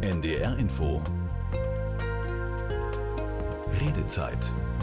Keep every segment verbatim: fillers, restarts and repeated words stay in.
N D R Info Redezeit.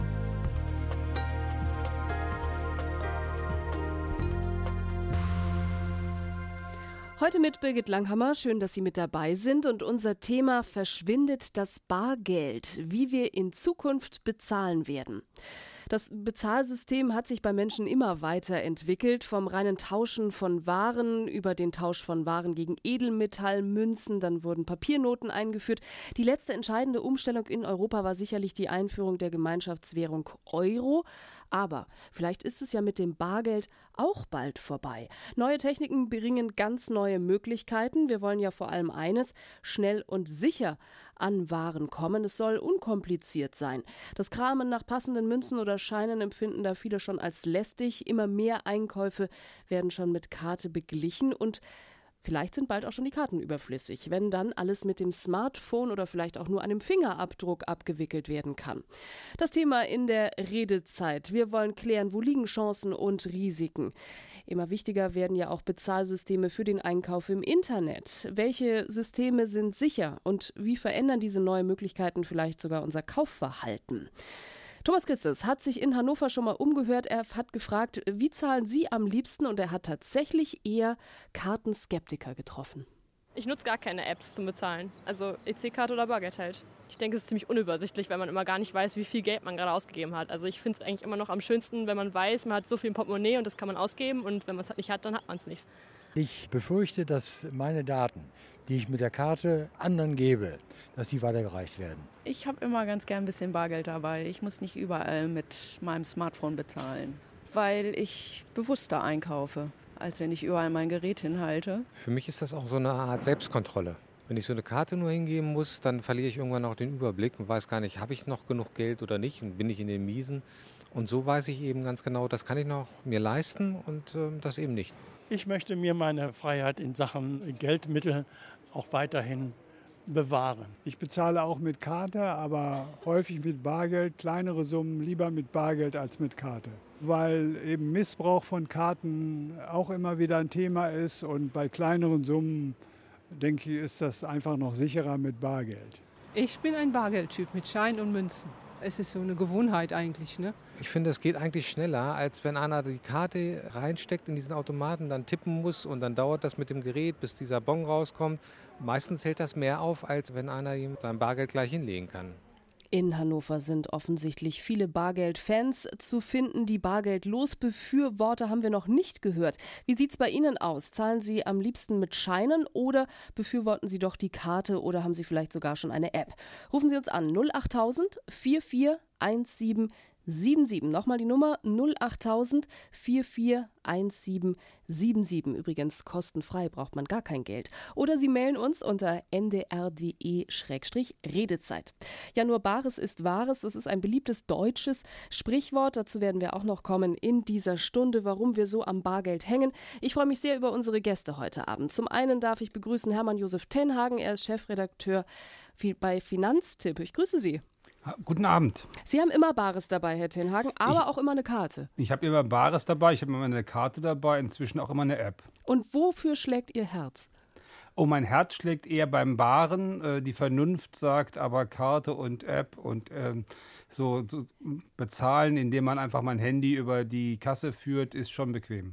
Heute mit Birgit Langhammer. Schön, dass Sie mit dabei sind. Und unser Thema: Verschwindet das Bargeld? Wie wir in Zukunft bezahlen werden. Das Bezahlsystem hat sich bei Menschen immer weiterentwickelt, vom reinen Tauschen von Waren über den Tausch von Waren gegen Edelmetallmünzen, dann wurden Papiernoten eingeführt. Die letzte entscheidende Umstellung in Europa war sicherlich die Einführung der Gemeinschaftswährung Euro. Aber vielleicht ist es ja mit dem Bargeld auch bald vorbei. Neue Techniken bringen ganz neue Möglichkeiten. Wir wollen ja vor allem eines: schnell und sicher an Waren kommen. Es soll unkompliziert sein. Das Kramen nach passenden Münzen oder Scheinen empfinden da viele schon als lästig. Immer mehr Einkäufe werden schon mit Karte beglichen und vielleicht sind bald auch schon die Karten überflüssig, wenn dann alles mit dem Smartphone oder vielleicht auch nur einem Fingerabdruck abgewickelt werden kann. Das Thema in der Redezeit. Wir wollen klären, wo liegen Chancen und Risiken. Immer wichtiger werden ja auch Bezahlsysteme für den Einkauf im Internet. Welche Systeme sind sicher und wie verändern diese neuen Möglichkeiten vielleicht sogar unser Kaufverhalten? Thomas Christus hat sich in Hannover schon mal umgehört. Er hat gefragt, wie zahlen Sie am liebsten? Und er hat tatsächlich eher Kartenskeptiker getroffen. Ich nutze gar keine Apps zum Bezahlen. Also E C-Karte oder Bargeld halt. Ich denke, es ist ziemlich unübersichtlich, weil man immer gar nicht weiß, wie viel Geld man gerade ausgegeben hat. Also ich finde es eigentlich immer noch am schönsten, wenn man weiß, man hat so viel im Portemonnaie und das kann man ausgeben. Und wenn man es halt nicht hat, dann hat man es nicht. Ich befürchte, dass meine Daten, die ich mit der Karte anderen gebe, dass die weitergereicht werden. Ich habe immer ganz gern ein bisschen Bargeld dabei. Ich muss nicht überall mit meinem Smartphone bezahlen, weil ich bewusster einkaufe, als wenn ich überall mein Gerät hinhalte. Für mich ist das auch so eine Art Selbstkontrolle. Wenn ich so eine Karte nur hingeben muss, dann verliere ich irgendwann auch den Überblick und weiß gar nicht, habe ich noch genug Geld oder nicht und bin ich in den Miesen. Und so weiß ich eben ganz genau, das kann ich noch mir leisten und äh, das eben nicht. Ich möchte mir meine Freiheit in Sachen Geldmittel auch weiterhin bewahren. Ich bezahle auch mit Karte, aber häufig mit Bargeld, kleinere Summen lieber mit Bargeld als mit Karte. Weil eben Missbrauch von Karten auch immer wieder ein Thema ist und bei kleineren Summen, denke ich, ist das einfach noch sicherer mit Bargeld. Ich bin ein Bargeldtyp mit Schein und Münzen. Es ist so eine Gewohnheit eigentlich, ne? Ich finde, es geht eigentlich schneller, als wenn einer die Karte reinsteckt in diesen Automaten, dann tippen muss und dann dauert das mit dem Gerät, bis dieser Bon rauskommt. Meistens hält das mehr auf, als wenn einer ihm sein Bargeld gleich hinlegen kann. In Hannover sind offensichtlich viele Bargeld-Fans zu finden. Die Bargeldlos-Befürworter haben wir noch nicht gehört. Wie sieht's bei Ihnen aus? Zahlen Sie am liebsten mit Scheinen oder befürworten Sie doch die Karte oder haben Sie vielleicht sogar schon eine App? Rufen Sie uns an null acht tausend vier vier eins sieben sieben sieben. Nochmal die Nummer null acht tausend vier vier eins sieben sieben sieben. Übrigens kostenfrei, braucht man gar kein Geld. Oder Sie mailen uns unter n d r punkt d e slash redezeit. Ja, nur Bares ist Wahres. Das ist ein beliebtes deutsches Sprichwort. Dazu werden wir auch noch kommen in dieser Stunde, warum wir so am Bargeld hängen. Ich freue mich sehr über unsere Gäste heute Abend. Zum einen darf ich begrüßen Hermann Josef Tenhagen. Er ist Chefredakteur bei Finanztipp. Ich grüße Sie. Guten Abend. Sie haben immer Bares dabei, Herr Tenhagen, aber ich, auch immer eine Karte. Ich habe immer Bares dabei, ich habe immer eine Karte dabei, inzwischen auch immer eine App. Und wofür schlägt Ihr Herz? Oh, mein Herz schlägt eher beim Baren. Äh, die Vernunft sagt aber Karte und App und ähm, so, so bezahlen, indem man einfach mein Handy über die Kasse führt, ist schon bequem.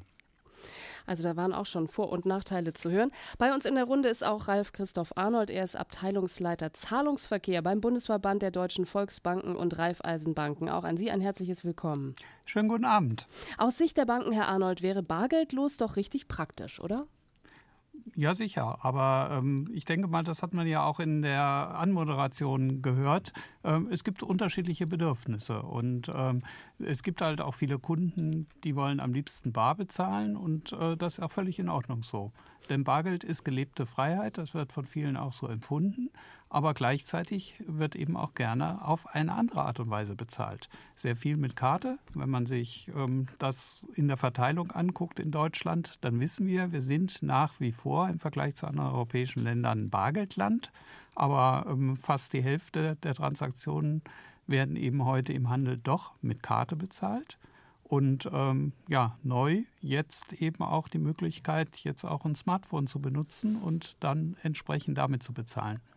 Also da waren auch schon Vor- und Nachteile zu hören. Bei uns in der Runde ist auch Ralf Christoph Arnold. Er ist Abteilungsleiter Zahlungsverkehr beim Bundesverband der Deutschen Volksbanken und Raiffeisenbanken. Auch an Sie ein herzliches Willkommen. Schönen guten Abend. Aus Sicht der Banken, Herr Arnold, wäre bargeldlos doch richtig praktisch, oder? Ja, sicher. Aber ähm, ich denke mal, das hat man ja auch in der Anmoderation gehört. Ähm, es gibt unterschiedliche Bedürfnisse. Und ähm, es gibt halt auch viele Kunden, die wollen am liebsten bar bezahlen. Und äh, das ist auch völlig in Ordnung so. Denn Bargeld ist gelebte Freiheit. Das wird von vielen auch so empfunden. Aber gleichzeitig wird eben auch gerne auf eine andere Art und Weise bezahlt. Sehr viel mit Karte. Wenn man sich ähm, das in der Verteilung anguckt in Deutschland, dann wissen wir, wir sind nach wie vor im Vergleich zu anderen europäischen Ländern ein Bargeldland. Aber ähm, fast die Hälfte der Transaktionen werden eben heute im Handel doch mit Karte bezahlt. Und ähm, ja, neu jetzt eben auch die Möglichkeit, jetzt auch ein Smartphone zu benutzen und dann entsprechend damit zu bezahlen.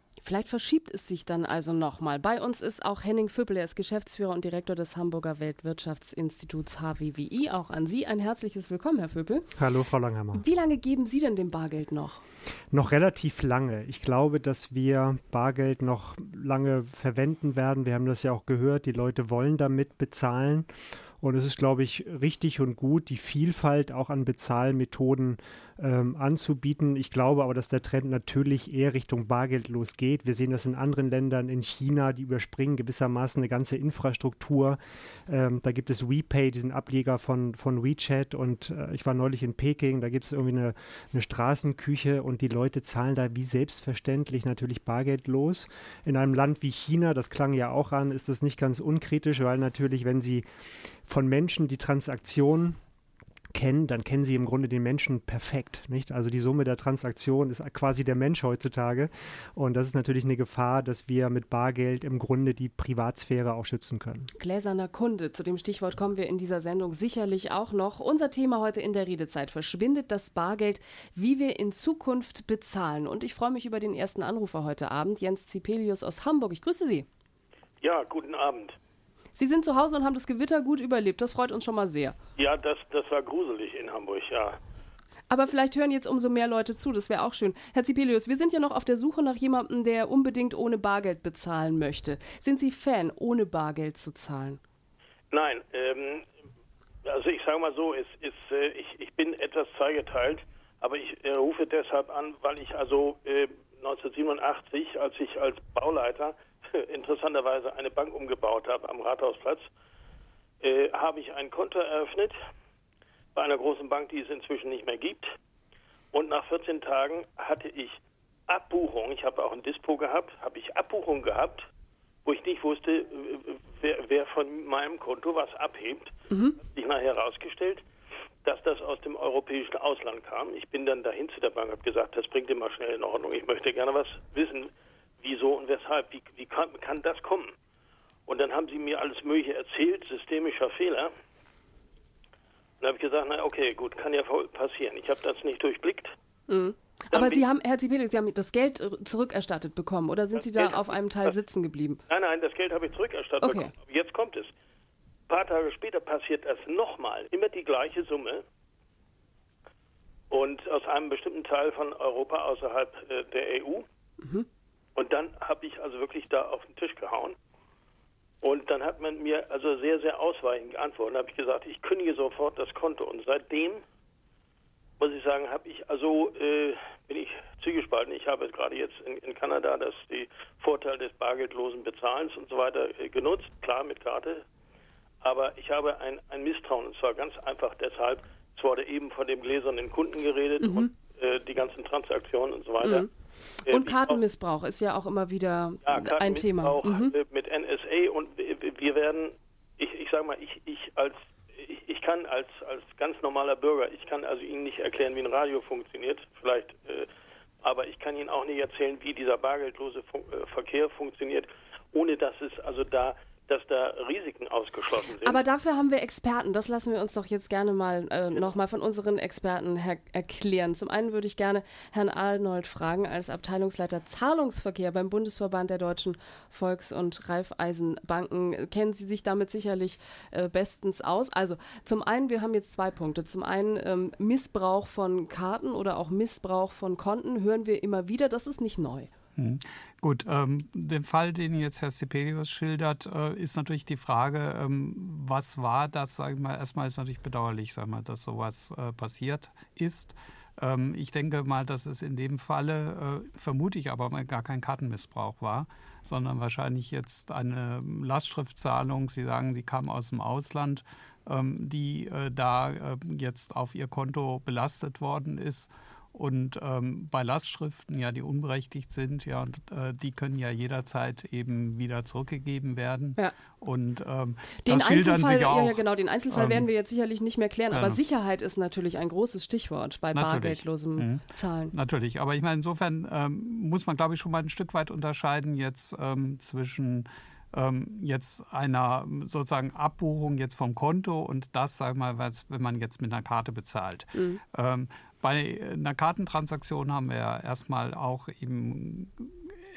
Vielleicht verschiebt es sich dann also nochmal. Bei uns ist auch Henning Vöppel, er ist Geschäftsführer und Direktor des Hamburger Weltwirtschaftsinstituts H W W I. Auch an Sie ein herzliches Willkommen, Herr Vöppel. Hallo, Frau Langhammer. Wie lange geben Sie denn dem Bargeld noch? Noch relativ lange. Ich glaube, dass wir Bargeld noch lange verwenden werden. Wir haben das ja auch gehört, die Leute wollen damit bezahlen. Und es ist, glaube ich, richtig und gut, die Vielfalt auch an Bezahlmethoden ähm, anzubieten. Ich glaube aber, dass der Trend natürlich eher Richtung bargeldlos geht. Wir sehen das in anderen Ländern, in China, die überspringen gewissermaßen eine ganze Infrastruktur. Ähm, da gibt es WePay, diesen Ableger von, von WeChat. Und äh, ich war neulich in Peking, da gibt es irgendwie eine, eine Straßenküche und die Leute zahlen da wie selbstverständlich natürlich bargeldlos. In einem Land wie China, das klang ja auch an, ist das nicht ganz unkritisch, weil natürlich, wenn sie von Menschen die Transaktion kennen, dann kennen sie im Grunde den Menschen perfekt, nicht? Also die Summe der Transaktion ist quasi der Mensch heutzutage und das ist natürlich eine Gefahr, dass wir mit Bargeld im Grunde die Privatsphäre auch schützen können. Gläserner Kunde, zu dem Stichwort kommen wir in dieser Sendung sicherlich auch noch. Unser Thema heute in der Redezeit: Verschwindet das Bargeld, wie wir in Zukunft bezahlen? Und ich freue mich über den ersten Anrufer heute Abend, Jens Zipelius aus Hamburg. Ich grüße Sie. Ja, guten Abend. Sie sind zu Hause und haben das Gewitter gut überlebt. Das freut uns schon mal sehr. Ja, das, das war gruselig in Hamburg, ja. Aber vielleicht hören jetzt umso mehr Leute zu. Das wäre auch schön. Herr Zipelius, wir sind ja noch auf der Suche nach jemandem, der unbedingt ohne Bargeld bezahlen möchte. Sind Sie Fan, ohne Bargeld zu zahlen? Nein, ähm, also ich sage mal so, es ist, äh, ich, ich bin etwas zweigeteilt, aber ich äh, rufe deshalb an, weil ich also äh, neunzehnhundertsiebenundachtzig, als ich als Bauleiter interessanterweise eine Bank umgebaut habe am Rathausplatz, äh, habe ich ein Konto eröffnet bei einer großen Bank, die es inzwischen nicht mehr gibt. Und nach vierzehn Tagen hatte ich Abbuchung, ich habe auch ein Dispo gehabt, habe ich Abbuchung gehabt, wo ich nicht wusste, wer, wer von meinem Konto was abhebt. Mhm. Hat sich nachher herausgestellt, dass das aus dem europäischen Ausland kam. Ich bin dann dahin zu der Bank und habe gesagt, das bringt immer schnell in Ordnung. Ich möchte gerne was wissen, wieso und weshalb, wie, wie kann, kann das kommen? Und dann haben sie mir alles Mögliche erzählt, systemischer Fehler. Und dann habe ich gesagt, na okay, gut, kann ja passieren. Ich habe das nicht durchblickt. Mhm. Aber Sie haben, Herr Zipelius, Sie haben das Geld zurückerstattet bekommen oder sind Sie da auf einem Teil sitzen geblieben? Nein, nein, das Geld habe ich zurückerstattet okay. bekommen. Aber jetzt kommt es. Ein paar Tage später passiert das nochmal, immer die gleiche Summe. Und aus einem bestimmten Teil von Europa außerhalb äh, der E U. Mhm. Und dann habe ich also wirklich da auf den Tisch gehauen. Und dann hat man mir also sehr, sehr ausweichend geantwortet. Da habe ich gesagt, ich kündige sofort das Konto. Und seitdem, muss ich sagen, habe ich also, äh, bin ich zwiegespalten. Ich habe gerade jetzt in, in Kanada das die Vorteil des bargeldlosen Bezahlens und so weiter äh, genutzt, klar mit Karte. Aber ich habe ein, ein Misstrauen, und zwar ganz einfach deshalb, es wurde eben von dem gläsernen Kunden geredet mhm. und äh, die ganzen Transaktionen und so weiter. Mhm. Und Kartenmissbrauch ist ja auch immer wieder ja, ein Thema. Mhm. Mit N S A und wir werden, ich, ich sage mal, ich, ich als ich, ich kann als als ganz normaler Bürger, ich kann also Ihnen nicht erklären, wie ein Radio funktioniert, vielleicht, äh, aber ich kann Ihnen auch nicht erzählen, wie dieser bargeldlose Fun- äh, Verkehr funktioniert, ohne dass es also da dass da Risiken ausgeschlossen sind. Aber dafür haben wir Experten. Das lassen wir uns doch jetzt gerne mal äh, nochmal von unseren Experten her- erklären. Zum einen würde ich gerne Herrn Arnold fragen, als Abteilungsleiter Zahlungsverkehr beim Bundesverband der Deutschen Volks- und Raiffeisenbanken. Kennen Sie sich damit sicherlich äh, bestens aus? Also zum einen, wir haben jetzt zwei Punkte. Zum einen ähm, Missbrauch von Karten oder auch Missbrauch von Konten hören wir immer wieder. Das ist nicht neu. Hm. Gut, ähm, den Fall, den jetzt Herr Zipelius schildert, äh, ist natürlich die Frage, ähm, was war das, sag ich mal, erstmal ist natürlich bedauerlich, sag mal, dass sowas äh, passiert ist. Ähm, ich denke mal, dass es in dem Falle, äh, vermute ich aber, gar kein Kartenmissbrauch war, sondern wahrscheinlich jetzt eine Lastschriftzahlung, Sie sagen, die kam aus dem Ausland, ähm, die äh, da äh, jetzt auf Ihr Konto belastet worden ist. Und ähm, bei Lastschriften, ja, die unberechtigt sind, ja, und äh, die können ja jederzeit eben wieder zurückgegeben werden. Ja. Und ähm, den das schildern Einzelfall, Sie auch. Ja, ja, genau, den Einzelfall ähm, werden wir jetzt sicherlich nicht mehr klären, aber ja. Sicherheit ist natürlich ein großes Stichwort bei natürlich. bargeldlosem mhm. Zahlen. Natürlich, aber ich meine, insofern ähm, muss man, glaube ich, schon mal ein Stück weit unterscheiden jetzt ähm, zwischen ähm, jetzt einer sozusagen Abbuchung jetzt vom Konto und das, sagen wir mal, was, wenn man jetzt mit einer Karte bezahlt. Mhm. Ähm, Bei einer Kartentransaktion haben wir ja erstmal auch eben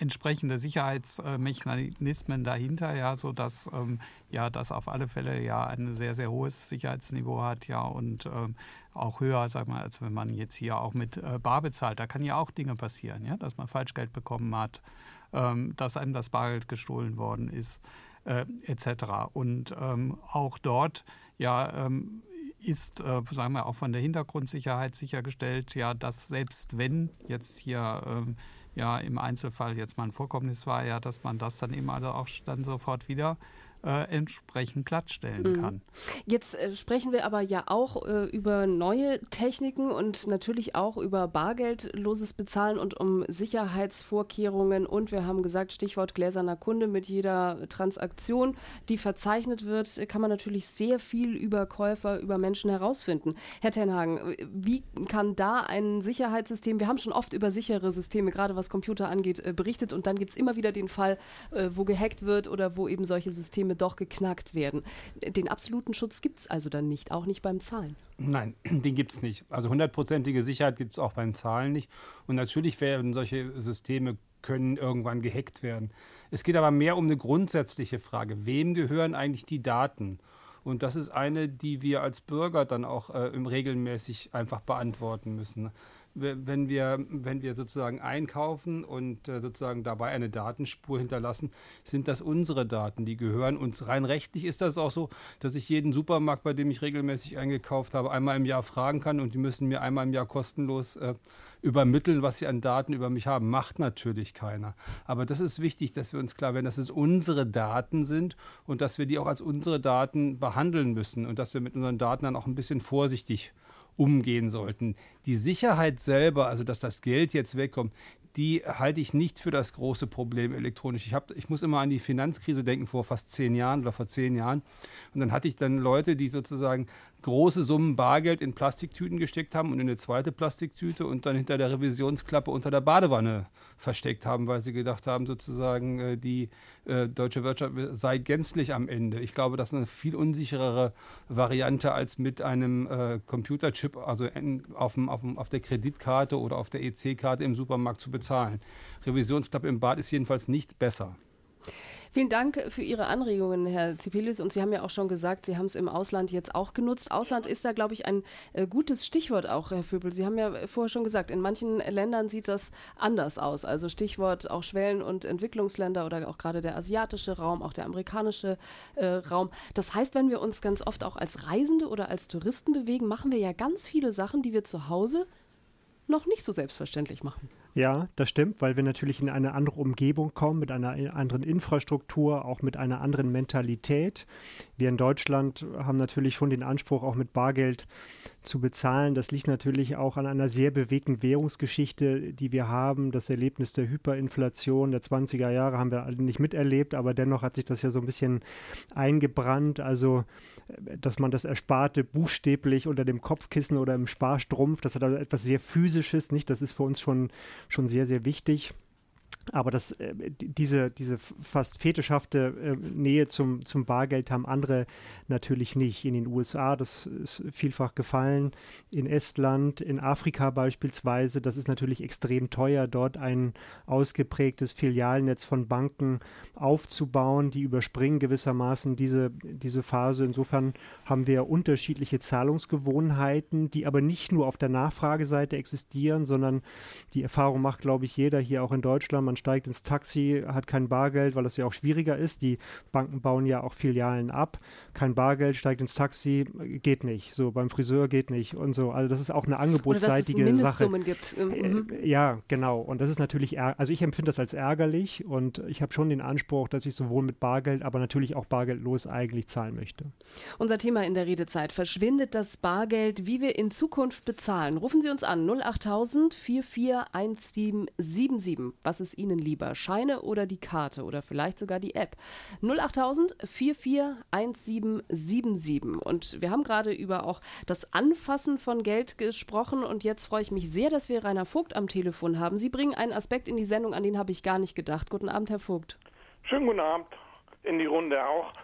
entsprechende Sicherheitsmechanismen dahinter, ja, sodass ähm, ja, das auf alle Fälle ja ein sehr, sehr hohes Sicherheitsniveau hat, ja, und ähm, auch höher, sag mal, als wenn man jetzt hier auch mit äh, Bar bezahlt. Da kann ja auch Dinge passieren, ja, dass man Falschgeld bekommen hat, ähm, dass einem das Bargeld gestohlen worden ist, äh, et cetera. Und ähm, auch dort, ja, ähm, ist, äh, sagen wir, auch von der Hintergrundsicherheit sichergestellt, ja, dass selbst wenn jetzt hier ähm, ja im Einzelfall jetzt mal ein Vorkommnis war, ja, dass man das dann eben also auch dann sofort wieder Äh, entsprechend glattstellen kann. Jetzt äh, sprechen wir aber ja auch äh, über neue Techniken und natürlich auch über bargeldloses Bezahlen und um Sicherheitsvorkehrungen. Und wir haben gesagt, Stichwort gläserner Kunde, mit jeder Transaktion, die verzeichnet wird, kann man natürlich sehr viel über Käufer, über Menschen herausfinden. Herr Tenhagen, wie kann da ein Sicherheitssystem, wir haben schon oft über sichere Systeme, gerade was Computer angeht, äh, berichtet, und dann gibt es immer wieder den Fall, äh, wo gehackt wird oder wo eben solche Systeme doch geknackt werden. Den absoluten Schutz gibt es also dann nicht, auch nicht beim Zahlen. Nein, den gibt es nicht. Also hundertprozentige Sicherheit gibt es auch beim Zahlen nicht. Und natürlich werden solche Systeme können irgendwann gehackt werden. Es geht aber mehr um eine grundsätzliche Frage. Wem gehören eigentlich die Daten? Und das ist eine, die wir als Bürger dann auch äh, regelmäßig einfach beantworten müssen. Wenn wir, wenn wir sozusagen einkaufen und äh, sozusagen dabei eine Datenspur hinterlassen, sind das unsere Daten, die gehören uns. Rein rechtlich ist das auch so, dass ich jeden Supermarkt, bei dem ich regelmäßig eingekauft habe, einmal im Jahr fragen kann, und die müssen mir einmal im Jahr kostenlos äh, übermitteln, was sie an Daten über mich haben. Macht natürlich keiner. Aber das ist wichtig, dass wir uns klar werden, dass es unsere Daten sind und dass wir die auch als unsere Daten behandeln müssen und dass wir mit unseren Daten dann auch ein bisschen vorsichtig umgehen sollten. Die Sicherheit selber, also dass das Geld jetzt wegkommt, die halte ich nicht für das große Problem elektronisch. Ich, hab, ich muss immer an die Finanzkrise denken, vor fast zehn Jahren oder vor zehn Jahren. Und dann hatte ich dann Leute, die sozusagen große Summen Bargeld in Plastiktüten gesteckt haben und in eine zweite Plastiktüte und dann hinter der Revisionsklappe unter der Badewanne versteckt haben, weil sie gedacht haben, sozusagen die äh, deutsche Wirtschaft sei gänzlich am Ende. Ich glaube, das ist eine viel unsicherere Variante, als mit einem äh, Computerchip, also in, auf, dem, auf, dem, auf der Kreditkarte oder auf der E C-Karte im Supermarkt zu bezahlen. Revisionsklappe im Bad ist jedenfalls nicht besser. Vielen Dank für Ihre Anregungen, Herr Zipelius. Und Sie haben ja auch schon gesagt, Sie haben es im Ausland jetzt auch genutzt. Ausland ist da, glaube ich, ein äh, gutes Stichwort auch, Herr Vöbel. Sie haben ja vorher schon gesagt, in manchen Ländern sieht das anders aus. Also Stichwort auch Schwellen- und Entwicklungsländer oder auch gerade der asiatische Raum, auch der amerikanische äh, Raum. Das heißt, wenn wir uns ganz oft auch als Reisende oder als Touristen bewegen, machen wir ja ganz viele Sachen, die wir zu Hause noch nicht so selbstverständlich machen. Ja, das stimmt, weil wir natürlich in eine andere Umgebung kommen, mit einer anderen Infrastruktur, auch mit einer anderen Mentalität. Wir in Deutschland haben natürlich schon den Anspruch, auch mit Bargeld zu bezahlen. Das liegt natürlich auch an einer sehr bewegten Währungsgeschichte, die wir haben. Das Erlebnis der Hyperinflation der zwanziger Jahre haben wir alle nicht miterlebt, aber dennoch hat sich das ja so ein bisschen eingebrannt. Also, dass man das Ersparte buchstäblich unter dem Kopfkissen oder im Sparstrumpf, das hat also etwas sehr Physisches, nicht? Das ist für uns schon schon sehr, sehr wichtig. Aber das, äh, diese, diese fast fetischhafte äh, Nähe zum, zum Bargeld haben andere natürlich nicht. In den U S A, das ist vielfach gefallen, in Estland, in Afrika beispielsweise, das ist natürlich extrem teuer, dort ein ausgeprägtes Filialnetz von Banken aufzubauen. Die überspringen gewissermaßen diese, diese Phase. Insofern haben wir unterschiedliche Zahlungsgewohnheiten, die aber nicht nur auf der Nachfrageseite existieren, sondern die Erfahrung macht, glaube ich, jeder hier auch in Deutschland. Man steigt ins Taxi, hat kein Bargeld, weil das ja auch schwieriger ist. Die Banken bauen ja auch Filialen ab. Kein Bargeld, steigt ins Taxi, geht nicht. So, beim Friseur geht nicht und so. Also das ist auch eine angebotsseitige Oder dass es Sache. Mindestsummen gibt. Mhm. Äh, ja, genau. Und das ist natürlich, also ich empfinde das als ärgerlich und ich habe schon den Anspruch, dass ich sowohl mit Bargeld, aber natürlich auch bargeldlos eigentlich zahlen möchte. Unser Thema in der Redezeit: Verschwindet das Bargeld, wie wir in Zukunft bezahlen? Rufen Sie uns an null achttausend vier vier eins sieben sieben sieben. Was ist Ihnen lieber, Scheine oder die Karte oder vielleicht sogar die App? null achttausend vier vier eins sieben sieben sieben. Und wir haben gerade über auch das Anfassen von Geld gesprochen und jetzt freue ich mich sehr, dass wir Rainer Vogt am Telefon haben. Sie bringen einen Aspekt in die Sendung, an den habe ich gar nicht gedacht. Guten Abend, Herr Vogt. Schönen guten Abend in die Runde auch.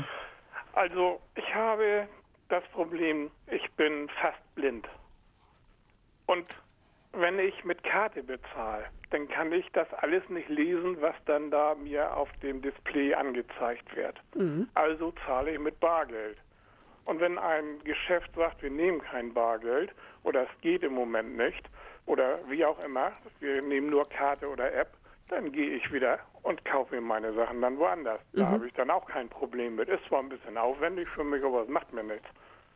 Also ich habe das Problem, ich bin fast blind. Und wenn ich mit Karte bezahle, dann kann ich das alles nicht lesen, was dann da mir auf dem Display angezeigt wird. Mhm. Also zahle ich mit Bargeld. Und wenn ein Geschäft sagt, wir nehmen kein Bargeld oder es geht im Moment nicht oder wie auch immer, wir nehmen nur Karte oder App, dann gehe ich wieder und kaufe mir meine Sachen dann woanders. Da Mhm. habe ich dann auch kein Problem mit. Ist zwar ein bisschen aufwendig für mich, aber es macht mir nichts.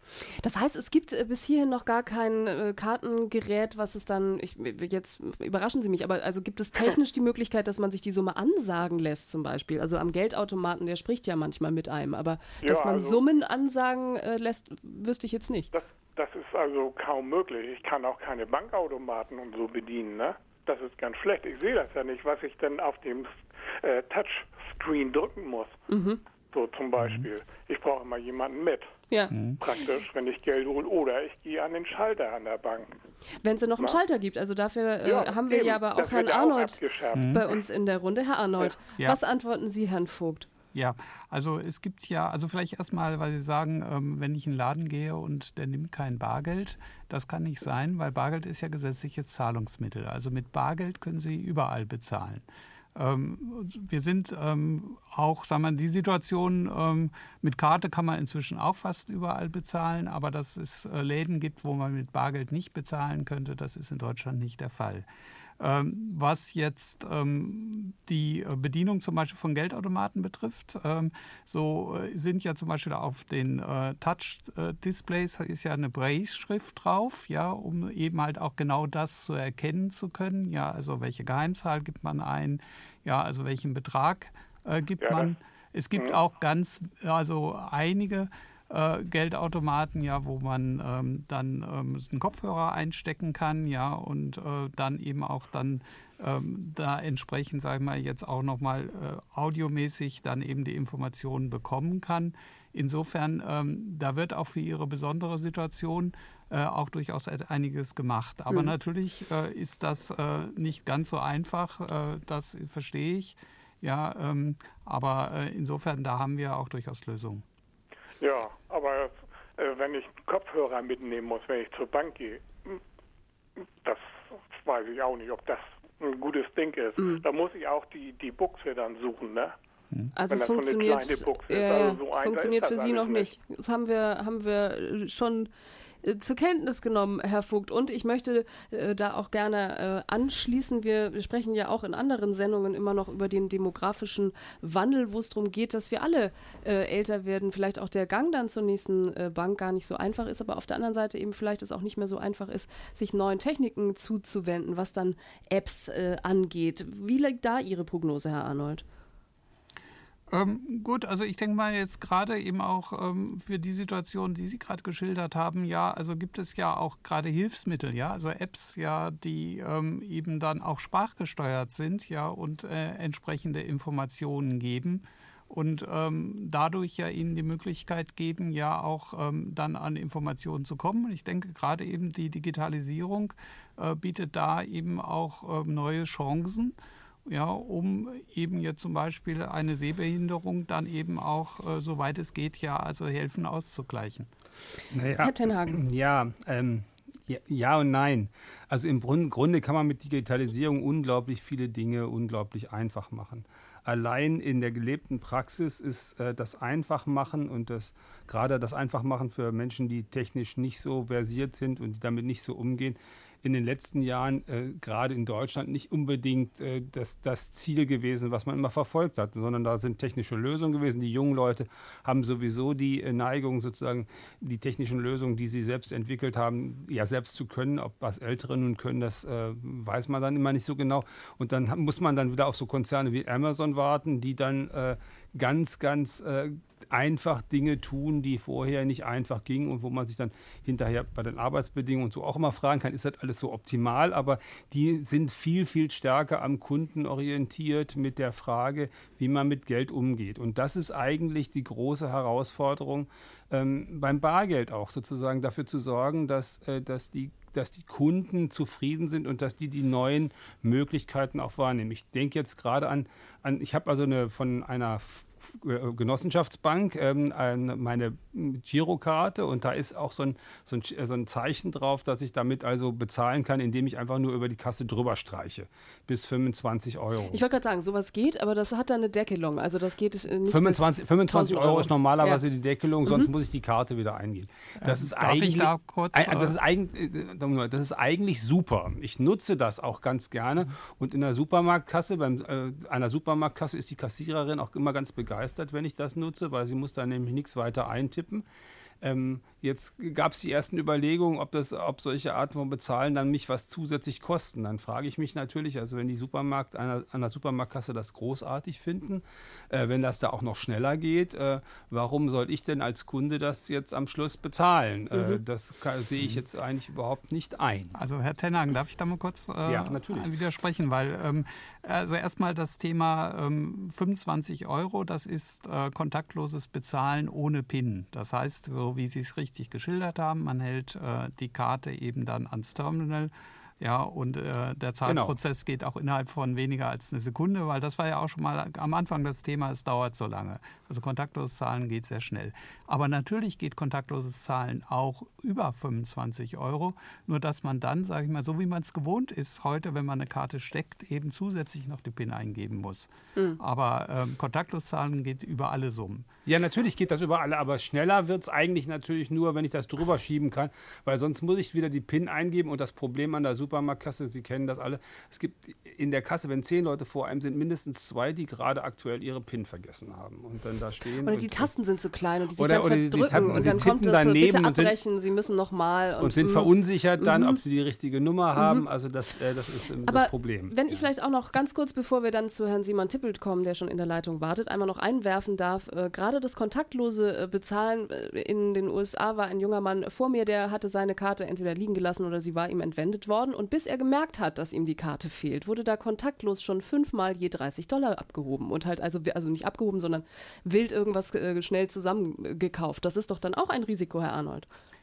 Das heißt, es gibt äh, bis hierhin noch gar kein äh, Kartengerät, was es dann, ich, jetzt überraschen Sie mich, aber also gibt es technisch die Möglichkeit, dass man sich die Summe ansagen lässt zum Beispiel? Also am Geldautomaten, der spricht ja manchmal mit einem, aber Ja, dass man also- Summen ansagen äh, lässt, wüsste ich jetzt nicht. Das, das ist also kaum möglich. Ich kann auch keine Bankautomaten und so bedienen, ne? Das ist ganz schlecht. Ich sehe das ja nicht, was ich denn auf dem äh, Touchscreen drücken muss. Mhm. So zum Beispiel. Ich brauche mal jemanden mit. Ja. Praktisch, wenn ich Geld hole. Oder ich gehe an den Schalter an der Bank. Wenn es ja noch einen Na? Schalter gibt, also dafür äh, Ja, haben wir eben. ja aber auch Das Herrn wird ja auch Arnold abgeschafft. bei uns in der Runde. Herr Arnold, Ja. was antworten Sie Herrn Vogt? Ja, also es gibt ja, also vielleicht erstmal, weil Sie sagen, ähm, wenn ich in den Laden gehe und der nimmt kein Bargeld, das kann nicht sein, weil Bargeld ist ja gesetzliches Zahlungsmittel. Also mit Bargeld können Sie überall bezahlen. Ähm, wir sind ähm, auch, sagen wir, die Situation, ähm, mit Karte kann man inzwischen auch fast überall bezahlen, aber dass es äh, Läden gibt, wo man mit Bargeld nicht bezahlen könnte, das ist in Deutschland nicht der Fall. Ähm, was jetzt ähm, die Bedienung zum Beispiel von Geldautomaten betrifft, ähm, so äh, sind ja zum Beispiel auf den äh, Touch-Displays ist ja eine Braille-Schrift drauf, ja, um eben halt auch genau das zu erkennen zu können. Ja, also welche Geheimzahl gibt man ein, ja, also welchen Betrag äh, gibt Ja, man. das- Es gibt Mhm. auch ganz, also einige äh, Geldautomaten, ja, wo man ähm, dann ähm, einen Kopfhörer einstecken kann, ja, und äh, dann eben auch dann ähm, da entsprechend, sagen wir jetzt auch nochmal äh, audiomäßig dann eben die Informationen bekommen kann. Insofern, ähm, da wird auch für Ihre besondere Situation äh, auch durchaus einiges gemacht. Aber Mhm. natürlich äh, ist das äh, nicht ganz so einfach, äh, das verstehe ich. Ja, ähm, aber äh, insofern, da haben wir auch durchaus Lösungen. Ja, aber äh, wenn ich einen Kopfhörer mitnehmen muss, wenn ich zur Bank gehe, das weiß ich auch nicht, ob das ein gutes Ding ist. Mhm. Da muss ich auch die, die Buchse dann suchen, ne? Also Wenn es das so eine funktioniert, kleine Buchse ist, ja, also ja, so es einfach funktioniert ist für das Sie alles noch nicht. Das haben wir, haben wir schon äh, zur Kenntnis genommen, Herr Vogt. Und ich möchte äh, da auch gerne äh, anschließen. Wir, wir sprechen ja auch in anderen Sendungen immer noch über den demografischen Wandel, wo es darum geht, dass wir alle äh, älter werden. Vielleicht auch der Gang dann zur nächsten äh, Bank gar nicht so einfach ist, aber auf der anderen Seite eben vielleicht es auch nicht mehr so einfach ist, sich neuen Techniken zuzuwenden, was dann Apps äh, angeht. Wie liegt da Ihre Prognose, Herr Arnold? Ähm, gut, also ich denke mal jetzt gerade eben auch ähm, für die Situation, die Sie gerade geschildert haben, ja, also gibt es ja auch gerade Hilfsmittel, ja, also Apps, ja, die ähm, eben dann auch sprachgesteuert sind, ja, und äh, entsprechende Informationen geben und ähm, dadurch ja Ihnen die Möglichkeit geben, ja auch ähm, dann an Informationen zu kommen. Und ich denke gerade eben die Digitalisierung äh, bietet da eben auch ähm, neue Chancen. Ja, um eben jetzt zum Beispiel eine Sehbehinderung dann eben auch, äh, soweit es geht, ja, also helfen auszugleichen. Naja, Herr Ten Hagen. Ja, ähm, ja, ja und nein. Also im Grunde kann man mit Digitalisierung unglaublich viele Dinge unglaublich einfach machen. Allein in der gelebten Praxis ist äh, das Einfachmachen und das gerade das Einfachmachen für Menschen, die technisch nicht so versiert sind und die damit nicht so umgehen, in den letzten Jahren, äh, gerade in Deutschland, nicht unbedingt äh, das, das Ziel gewesen, was man immer verfolgt hat, sondern da sind technische Lösungen gewesen. Die jungen Leute haben sowieso die äh, Neigung, sozusagen die technischen Lösungen, die sie selbst entwickelt haben, ja selbst zu können. Ob was Ältere nun können, das äh, weiß man dann immer nicht so genau. Und dann muss man dann wieder auf so Konzerne wie Amazon warten, die dann äh, ganz, ganz äh, einfach Dinge tun, die vorher nicht einfach gingen und wo man sich dann hinterher bei den Arbeitsbedingungen und so auch immer fragen kann, ist das alles so optimal? Aber die sind viel, viel stärker am Kunden orientiert mit der Frage, wie man mit Geld umgeht. Und das ist eigentlich die große Herausforderung ähm, beim Bargeld auch, sozusagen dafür zu sorgen, dass, äh, dass die dass die Kunden zufrieden sind und dass die die neuen Möglichkeiten auch wahrnehmen. Ich denke jetzt gerade an, an ich habe also eine, von einer Genossenschaftsbank ähm, meine Girokarte und da ist auch so ein, so, ein, so ein Zeichen drauf, dass ich damit also bezahlen kann, indem ich einfach nur über die Kasse drüber streiche. Bis fünfundzwanzig Euro. Ich wollte gerade sagen, sowas geht, aber das hat da eine Deckelung. Also das geht nicht fünfundzwanzig, fünfundzwanzig Euro, Euro ist normalerweise ja. die Deckelung, sonst mhm. muss ich die Karte wieder eingeben. Das, ähm, ist, darf eigentlich, ich da kurz, äh, das, ist eigentlich, das ist eigentlich super. Ich nutze das auch ganz gerne und in der Supermarktkasse, bei äh, einer Supermarktkasse ist die Kassiererin auch immer ganz begeistert, wenn ich das nutze, weil sie muss da nämlich nichts weiter eintippen. Ähm, jetzt gab es die ersten Überlegungen, ob, das, ob solche Arten von Bezahlen dann mich was zusätzlich kosten. Dann frage ich mich natürlich, also wenn die Supermarkt einer, an der Supermarktkasse das großartig finden, äh, wenn das da auch noch schneller geht, äh, warum soll ich denn als Kunde das jetzt am Schluss bezahlen? Mhm. Äh, das kann, sehe ich jetzt eigentlich überhaupt nicht ein. Also Herr Tenhagen, darf ich da mal kurz äh, ja, natürlich. widersprechen? Weil ähm, also erstmal das Thema ähm, fünfundzwanzig Euro, das ist äh, kontaktloses Bezahlen ohne PIN. Das heißt, so wie Sie es richtig geschildert haben, man hält äh, die Karte eben dann ans Terminal. Ja, und äh, der Zahlprozess genau. geht auch innerhalb von weniger als eine Sekunde, weil das war ja auch schon mal am Anfang das Thema, es dauert so lange. Also kontaktloses Zahlen geht sehr schnell. Aber natürlich geht kontaktloses Zahlen auch über fünfundzwanzig Euro, nur dass man dann, sage ich mal, so wie man es gewohnt ist, heute, wenn man eine Karte steckt, eben zusätzlich noch die PIN eingeben muss. Mhm. Aber ähm, kontaktloses Zahlen geht über alle Summen. Ja, natürlich geht das über alle, aber schneller wird es eigentlich natürlich nur, wenn ich das drüber schieben kann, weil sonst muss ich wieder die PIN eingeben und das Problem an der Supermarktkasse, Sie kennen das alle, es gibt in der Kasse, wenn zehn Leute vor einem sind, mindestens zwei, die gerade aktuell ihre PIN vergessen haben und dann da stehen. Oder die Tasten sind zu klein und die sich oder, dann oder verdrücken die, die und, und dann kommt das so, bitte abbrechen, sind, Sie müssen nochmal. Und, und sind mh. verunsichert dann, mhm. ob sie die richtige Nummer haben, mhm. also das, äh, das ist äh, Aber das Problem. Wenn ich vielleicht auch noch ganz kurz, bevor wir dann zu Herrn Simon Tippelt kommen, der schon in der Leitung wartet, einmal noch einwerfen darf, äh, gerade das kontaktlose äh, Bezahlen äh, in den U S A war ein junger Mann vor mir, der hatte seine Karte entweder liegen gelassen oder sie war ihm entwendet worden und bis er gemerkt hat, dass ihm die Karte fehlt, wurde da kontaktlos schon fünfmal je dreißig Dollar abgehoben und halt also, also nicht abgehoben, sondern wild irgendwas äh, schnell zusammengekauft. Das ist doch dann auch ein Risiko, Herr Arnold.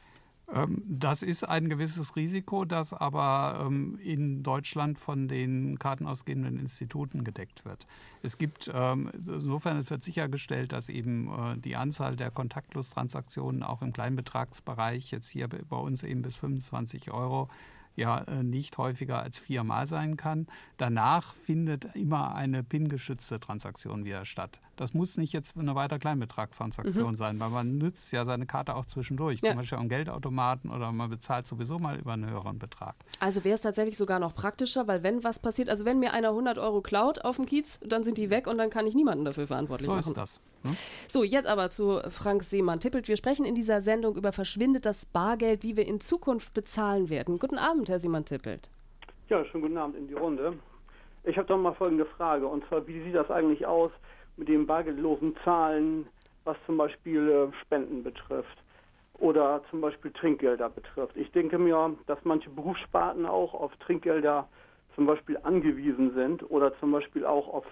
Ähm, das ist ein gewisses Risiko, das aber ähm, in Deutschland von den kartenausgebenden Instituten gedeckt wird. Es gibt, ähm, insofern wird sichergestellt, dass eben äh, die Anzahl der Kontaktlos-Transaktionen auch im Kleinbetragsbereich jetzt hier bei uns eben bis fünfundzwanzig Euro ja äh, nicht häufiger als viermal sein kann. Danach findet immer eine PIN-geschützte Transaktion wieder statt. Das muss nicht jetzt eine weiter Kleinbetragstransaktion mhm. sein, weil man nutzt ja seine Karte auch zwischendurch, ja. zum Beispiel am Geldautomaten oder man bezahlt sowieso mal über einen höheren Betrag. Also wäre es tatsächlich sogar noch praktischer, weil wenn was passiert, also wenn mir einer hundert Euro klaut auf dem Kiez, dann sind die weg und dann kann ich niemanden dafür verantwortlich so machen. So ist das. Hm? So, jetzt aber zu Frank Seemann-Tippelt. Wir sprechen in dieser Sendung über verschwindet das Bargeld, wie wir in Zukunft bezahlen werden. Guten Abend, Herr Seemann-Tippelt. Ja, schönen guten Abend in die Runde. Ich habe doch mal folgende Frage, und zwar, wie sieht das eigentlich aus mit den bargeldlosen Zahlen, was zum Beispiel äh, Spenden betrifft oder zum Beispiel Trinkgelder betrifft? Ich denke mir, dass manche Berufssparten auch auf Trinkgelder zum Beispiel angewiesen sind oder zum Beispiel auch auf,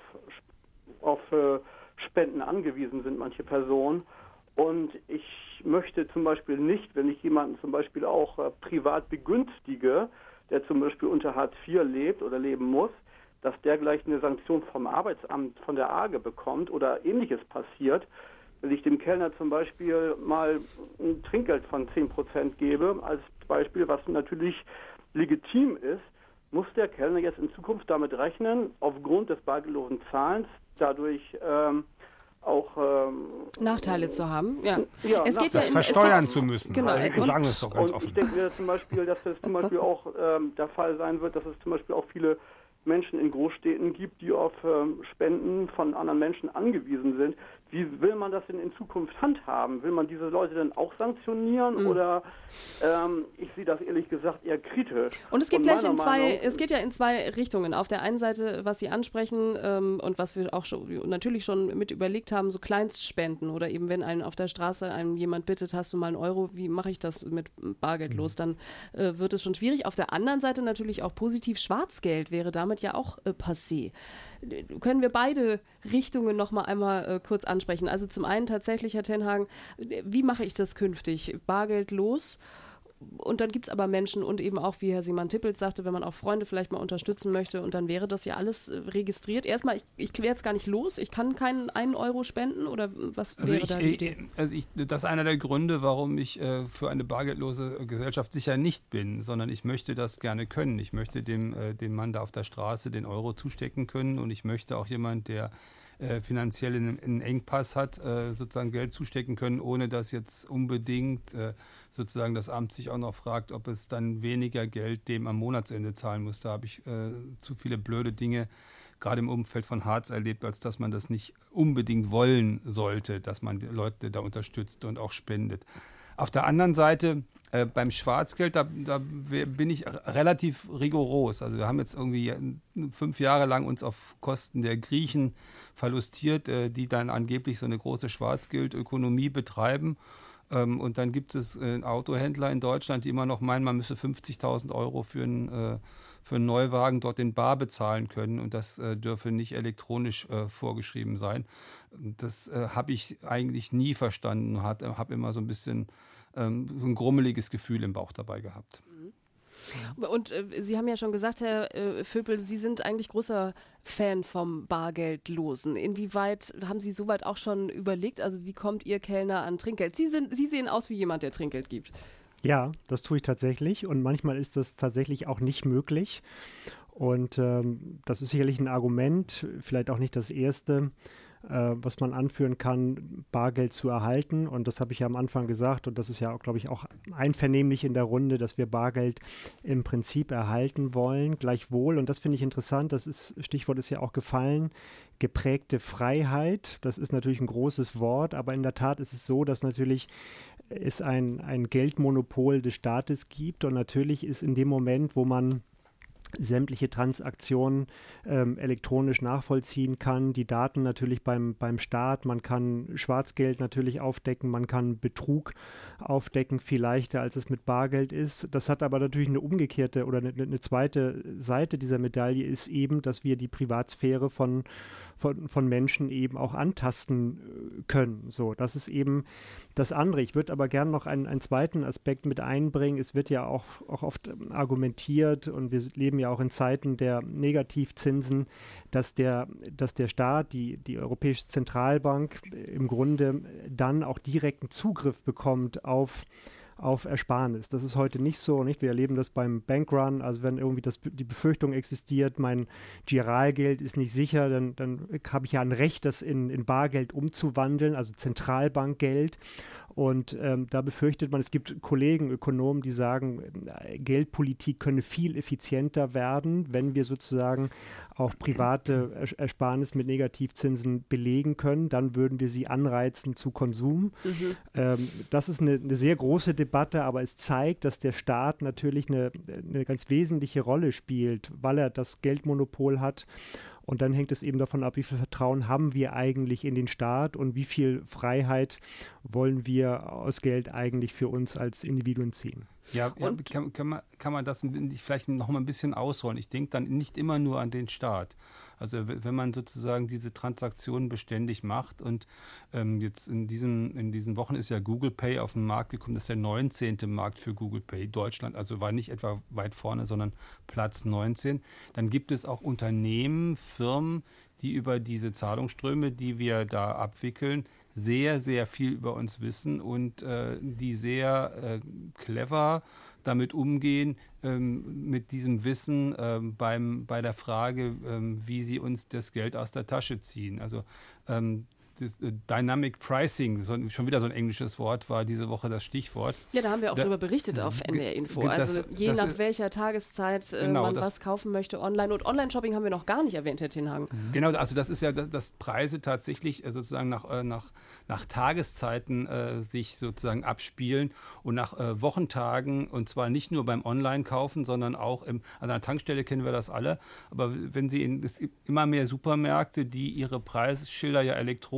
auf äh, Spenden angewiesen sind, manche Personen. Und ich möchte zum Beispiel nicht, wenn ich jemanden zum Beispiel auch äh, privat begünstige, der zum Beispiel unter Hartz vier lebt oder leben muss, dass der gleich eine Sanktion vom Arbeitsamt, von der A G E bekommt oder Ähnliches passiert. Wenn ich dem Kellner zum Beispiel mal ein Trinkgeld von zehn Prozent gebe, als Beispiel, was natürlich legitim ist, muss der Kellner jetzt in Zukunft damit rechnen, aufgrund des bargeldlosen Zahlens dadurch ähm, auch ähm, Nachteile zu haben. Ja, ja es geht das ja in, versteuern es zu müssen. Genau. Wir sagen das doch ganz und offen. Ich denke mir zum Beispiel, dass es zum Beispiel auch ähm, der Fall sein wird, dass es zum Beispiel auch viele Menschen in Großstädten gibt, die auf ähm, Spenden von anderen Menschen angewiesen sind. Wie will man das denn in Zukunft handhaben? Will man diese Leute dann auch sanktionieren mhm. oder ähm, ich sehe das ehrlich gesagt eher kritisch. Und es geht und gleich in zwei, Meinung, es geht ja in zwei Richtungen. Auf der einen Seite, was Sie ansprechen ähm, und was wir auch schon natürlich schon mit überlegt haben, so Kleinstspenden oder eben wenn einen auf der Straße einem jemand bittet, hast du mal einen Euro, wie mache ich das mit Bargeld mhm. los? Dann äh, wird es schon schwierig. Auf der anderen Seite natürlich auch positiv Schwarzgeld wäre damit ja auch äh, passé. Können wir beide Richtungen noch mal einmal äh, kurz ansprechen? Also zum einen tatsächlich, Herr Tenhagen, wie mache ich das künftig? Bargeld los und dann gibt es aber Menschen und eben auch, wie Herr Simon-Tippelt sagte, wenn man auch Freunde vielleicht mal unterstützen möchte und dann wäre das ja alles registriert. Erstmal, ich, ich werde jetzt gar nicht los, ich kann keinen einen Euro spenden oder was also wäre ich, da die Idee? Also ich, das ist einer der Gründe, warum ich äh, für eine bargeldlose Gesellschaft sicher nicht bin, sondern ich möchte das gerne können. Ich möchte dem, äh, dem Mann da auf der Straße den Euro zustecken können und ich möchte auch jemand, der äh, finanziell einen, einen Engpass hat, äh, sozusagen Geld zustecken können, ohne dass jetzt unbedingt äh, sozusagen das Amt sich auch noch fragt, ob es dann weniger Geld dem am Monatsende zahlen muss. Da habe ich äh, zu viele blöde Dinge gerade im Umfeld von Hartz erlebt, als dass man das nicht unbedingt wollen sollte, dass man die Leute da unterstützt und auch spendet. Auf der anderen Seite, äh, beim Schwarzgeld, da, da bin ich relativ rigoros. Also wir haben jetzt irgendwie fünf Jahre lang uns auf Kosten der Griechen verlustiert, äh, die dann angeblich so eine große Schwarzgeldökonomie betreiben. Ähm, und dann gibt es äh, Autohändler in Deutschland, die immer noch meinen, man müsse fünfzigtausend Euro für einen, äh, für einen Neuwagen dort in bar bezahlen können und das äh, dürfe nicht elektronisch äh, vorgeschrieben sein. Das äh, habe ich eigentlich nie verstanden, habe immer so ein bisschen ähm, so ein grummeliges Gefühl im Bauch dabei gehabt. Und äh, Sie haben ja schon gesagt, Herr äh, Vöpel, Sie sind eigentlich großer Fan vom Bargeldlosen. Inwieweit haben Sie soweit auch schon überlegt, also wie kommt Ihr Kellner an Trinkgeld? Sie, sind, Sie sehen aus wie jemand, der Trinkgeld gibt. Ja, das tue ich tatsächlich und manchmal ist das tatsächlich auch nicht möglich. Und ähm, das ist sicherlich ein Argument, vielleicht auch nicht das erste, äh, was man anführen kann, Bargeld zu erhalten. Und das habe ich ja am Anfang gesagt und das ist ja, glaube ich, auch einvernehmlich in der Runde, dass wir Bargeld im Prinzip erhalten wollen, gleichwohl. Und das finde ich interessant, das ist, Stichwort ist ja auch gefallen, geprägte Freiheit. Das ist natürlich ein großes Wort, aber in der Tat ist es so, dass natürlich es ein, ein Geldmonopol des Staates gibt und natürlich ist in dem Moment, wo man sämtliche Transaktionen ähm, elektronisch nachvollziehen kann, die Daten natürlich beim, beim Staat, man kann Schwarzgeld natürlich aufdecken, man kann Betrug aufdecken, viel leichter als es mit Bargeld ist. Das hat aber natürlich eine umgekehrte oder eine, eine zweite Seite dieser Medaille ist eben, dass wir die Privatsphäre von, von, von Menschen eben auch antasten können. So, das ist eben das andere. Ich würde aber gerne noch einen, einen zweiten Aspekt mit einbringen. Es wird ja auch, auch oft argumentiert und wir leben ja auch in Zeiten der Negativzinsen, dass der, dass der Staat, die, die Europäische Zentralbank im Grunde dann auch direkten Zugriff bekommt auf auf Ersparnis. Das ist heute nicht so, nicht? Wir erleben das beim Bankrun, also wenn irgendwie das, die Befürchtung existiert, mein Giralgeld ist nicht sicher, dann, dann habe ich ja ein Recht, das in, in Bargeld umzuwandeln, also Zentralbankgeld. Und ähm, da befürchtet man, es gibt Kollegen, Ökonomen, die sagen, Geldpolitik könne viel effizienter werden, wenn wir sozusagen auch private Ersparnis mit Negativzinsen belegen können, dann würden wir sie anreizen zu Konsum. Mhm. Ähm, das ist eine, eine sehr große Debatte, aber es zeigt, dass der Staat natürlich eine, eine ganz wesentliche Rolle spielt, weil er das Geldmonopol hat. Und dann hängt es eben davon ab, wie viel Vertrauen haben wir eigentlich in den Staat und wie viel Freiheit wollen wir aus Geld eigentlich für uns als Individuen ziehen. Ja, ja kann, kann, man, kann man das vielleicht noch mal ein bisschen ausholen. Ich denke dann nicht immer nur an den Staat. Also wenn man sozusagen diese Transaktionen beständig macht und ähm, jetzt in diesen, in diesen Wochen ist ja Google Pay auf den Markt gekommen, das ist der neunzehnte Markt für Google Pay. Deutschland, also war nicht etwa weit vorne, sondern Platz neunzehn. Dann gibt es auch Unternehmen, Firmen, die über diese Zahlungsströme, die wir da abwickeln, sehr, sehr viel über uns wissen und äh, die sehr äh, clever damit umgehen, ähm, mit diesem Wissen ähm, beim, bei der Frage, ähm, wie sie uns das Geld aus der Tasche ziehen. Also ähm, das, äh, Dynamic Pricing, so, schon wieder so ein englisches Wort, war diese Woche das Stichwort. Ja, da haben wir auch da, drüber berichtet auf N D R Info. Das, also je das, nach das, welcher Tageszeit äh, genau, man das, was kaufen möchte online. Und Online-Shopping haben wir noch gar nicht erwähnt, Herr Tinhagen. Genau, also das ist ja, dass Preise tatsächlich äh, sozusagen nach, äh, nach, nach Tageszeiten äh, sich sozusagen abspielen und nach äh, Wochentagen und zwar nicht nur beim Online-Kaufen, sondern auch im, an der Tankstelle kennen wir das alle, aber wenn Sie in, es gibt immer mehr Supermärkte, die ihre Preisschilder ja elektronisch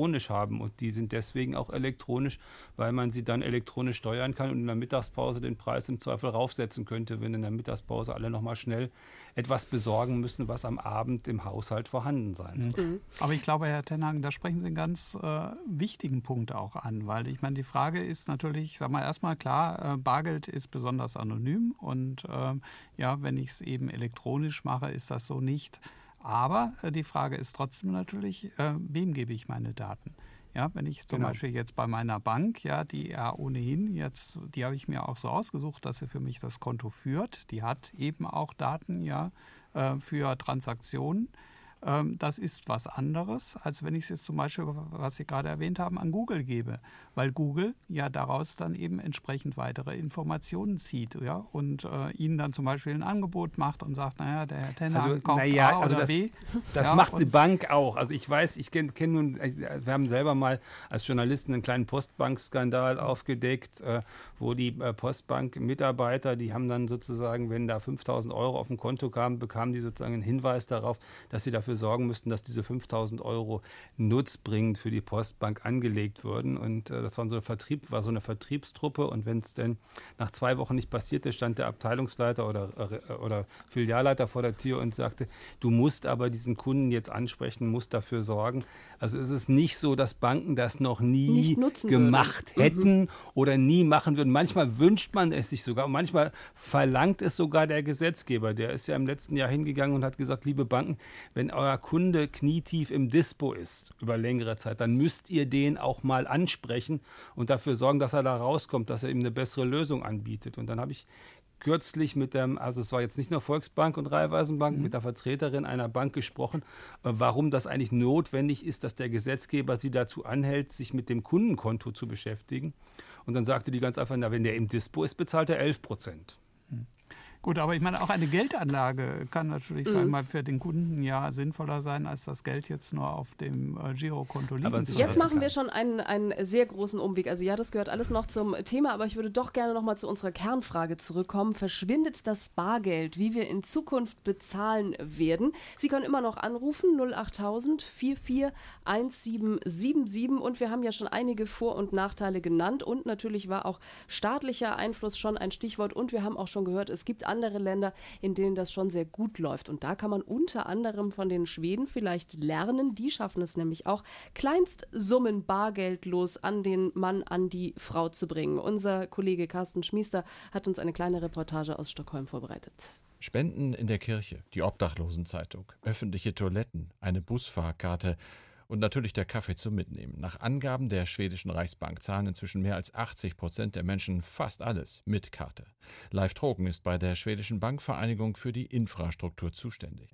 elektronisch haben und die sind deswegen auch elektronisch, weil man sie dann elektronisch steuern kann und in der Mittagspause den Preis im Zweifel raufsetzen könnte, wenn in der Mittagspause alle nochmal schnell etwas besorgen müssen, was am Abend im Haushalt vorhanden sein soll. Mhm. Aber ich glaube, Herr Tenhagen, da sprechen Sie einen ganz äh, wichtigen Punkt auch an, weil ich meine, die Frage ist natürlich, sag mal erstmal klar, äh, Bargeld ist besonders anonym und äh, ja, wenn ich es eben elektronisch mache, ist das so nicht. Aber äh, die Frage ist trotzdem natürlich, äh, wem gebe ich meine Daten? Ja, wenn ich zum genau. Beispiel jetzt bei meiner Bank, ja, die ja ohnehin jetzt, die habe ich mir auch so ausgesucht, dass sie für mich das Konto führt. Die hat eben auch Daten, ja, äh, für Transaktionen. Ähm, das ist was anderes, als wenn ich es jetzt zum Beispiel, was Sie gerade erwähnt haben, an Google gebe. Weil Google ja daraus dann eben entsprechend weitere Informationen zieht, ja, und äh, Ihnen dann zum Beispiel ein Angebot macht und sagt, naja, der Herr Tenhagen also, kauft naja, A also oder das, B. Das ja, macht die Bank auch. Also ich weiß, ich kenne kenn nun, wir haben selber mal als Journalisten einen kleinen Postbankskandal aufgedeckt, äh, wo die äh, Postbank-Mitarbeiter, die haben dann sozusagen, wenn da fünftausend Euro auf dem Konto kamen, bekamen die sozusagen einen Hinweis darauf, dass sie dafür sorgen müssten, dass diese fünftausend Euro nutzbringend für die Postbank angelegt würden. Und äh, das war so, ein Vertrieb, war so eine Vertriebstruppe. Und wenn es denn nach zwei Wochen nicht passierte, stand der Abteilungsleiter oder, äh, oder Filialleiter vor der Tür und sagte, du musst aber diesen Kunden jetzt ansprechen, musst dafür sorgen. Also es ist nicht so, dass Banken das noch nie gemacht würden. hätten mhm. oder nie machen würden. Manchmal wünscht man es sich sogar und manchmal verlangt es sogar der Gesetzgeber. Der ist ja im letzten Jahr hingegangen und hat gesagt, liebe Banken, wenn euer Kunde knietief im Dispo ist über längere Zeit, dann müsst ihr den auch mal ansprechen und dafür sorgen, dass er da rauskommt, dass er ihm eine bessere Lösung anbietet. Und dann habe ich kürzlich mit dem, also es war jetzt nicht nur Volksbank und Raiffeisenbank, mhm. mit der Vertreterin einer Bank gesprochen, warum das eigentlich notwendig ist, dass der Gesetzgeber sie dazu anhält, sich mit dem Kundenkonto zu beschäftigen. Und dann sagte die ganz einfach, na, wenn der im Dispo ist, bezahlt er elf Prozent. Mhm. Gut, aber ich meine, auch eine Geldanlage kann natürlich, mhm. sagen wir mal, für den Kunden ja sinnvoller sein, als das Geld jetzt nur auf dem äh, Girokonto liegen zu lassen. Jetzt machen wir schon einen, einen sehr großen Umweg. Also ja, das gehört alles noch zum Thema, aber ich würde doch gerne noch mal zu unserer Kernfrage zurückkommen. Verschwindet das Bargeld, wie wir in Zukunft bezahlen werden? Sie können immer noch anrufen, null achttausend vierundvierzig siebzehnhundertsiebenundsiebzig und wir haben ja schon einige Vor- und Nachteile genannt und natürlich war auch staatlicher Einfluss schon ein Stichwort und wir haben auch schon gehört, es gibt andere Länder, in denen das schon sehr gut läuft. Und da kann man unter anderem von den Schweden vielleicht lernen. Die schaffen es nämlich auch, Kleinstsummen bargeldlos an den Mann, an die Frau zu bringen. Unser Kollege Carsten Schmiester hat uns eine kleine Reportage aus Stockholm vorbereitet. Spenden in der Kirche, die Obdachlosenzeitung, öffentliche Toiletten, eine Busfahrkarte und natürlich der Kaffee zum Mitnehmen. Nach Angaben der schwedischen Reichsbank zahlen inzwischen mehr als achtzig Prozent der Menschen fast alles mit Karte. Leif Trogen ist bei der schwedischen Bankvereinigung für die Infrastruktur zuständig.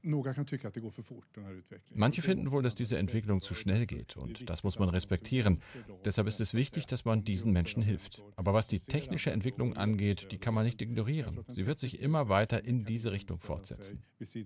Manche finden wohl, dass diese Entwicklung zu schnell geht und das muss man respektieren. Deshalb ist es wichtig, dass man diesen Menschen hilft. Aber was die technische Entwicklung angeht, die kann man nicht ignorieren. Sie wird sich immer weiter in diese Richtung fortsetzen.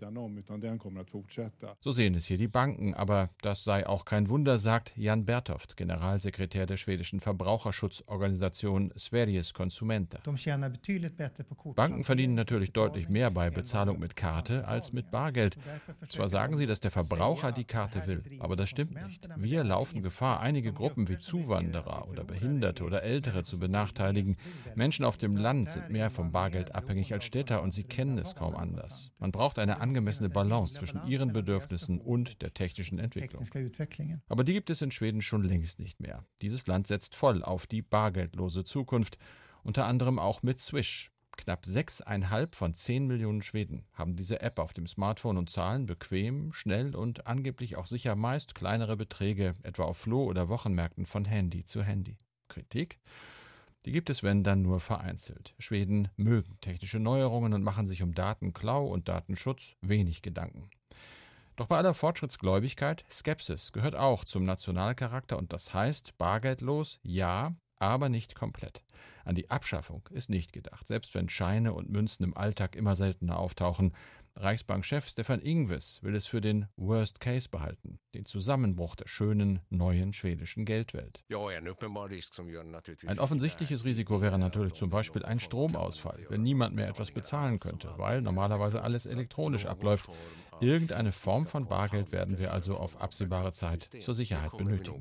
So sehen es hier die Banken, aber das sei auch Auch kein Wunder, sagt Jan Bertoft, Generalsekretär der schwedischen Verbraucherschutzorganisation Sveriges Konsumenter. Banken verdienen natürlich deutlich mehr bei Bezahlung mit Karte als mit Bargeld. Zwar sagen sie, dass der Verbraucher die Karte will, aber das stimmt nicht. Wir laufen Gefahr, einige Gruppen wie Zuwanderer oder Behinderte oder Ältere zu benachteiligen. Menschen auf dem Land sind mehr vom Bargeld abhängig als Städter und sie kennen es kaum anders. Man braucht eine angemessene Balance zwischen ihren Bedürfnissen und der technischen Entwicklung. Aber die gibt es in Schweden schon längst nicht mehr. Dieses Land setzt voll auf die bargeldlose Zukunft, unter anderem auch mit Swish. Knapp sechs Komma fünf von zehn Millionen Schweden haben diese App auf dem Smartphone und zahlen bequem, schnell und angeblich auch sicher meist kleinere Beträge, etwa auf Flo- oder Wochenmärkten von Handy zu Handy. Kritik? Die gibt es, wenn, dann nur vereinzelt. Schweden mögen technische Neuerungen und machen sich um Datenklau und Datenschutz wenig Gedanken. Doch bei aller Fortschrittsgläubigkeit, Skepsis gehört auch zum Nationalcharakter und das heißt, bargeldlos, ja, aber nicht komplett. An die Abschaffung ist nicht gedacht, selbst wenn Scheine und Münzen im Alltag immer seltener auftauchen. Reichsbankchef Stefan Ingves will es für den Worst Case behalten, den Zusammenbruch der schönen, neuen schwedischen Geldwelt. Ein offensichtliches Risiko wäre natürlich zum Beispiel ein Stromausfall, wenn niemand mehr etwas bezahlen könnte, weil normalerweise alles elektronisch abläuft. Irgendeine Form von Bargeld werden wir also auf absehbare Zeit zur Sicherheit benötigen.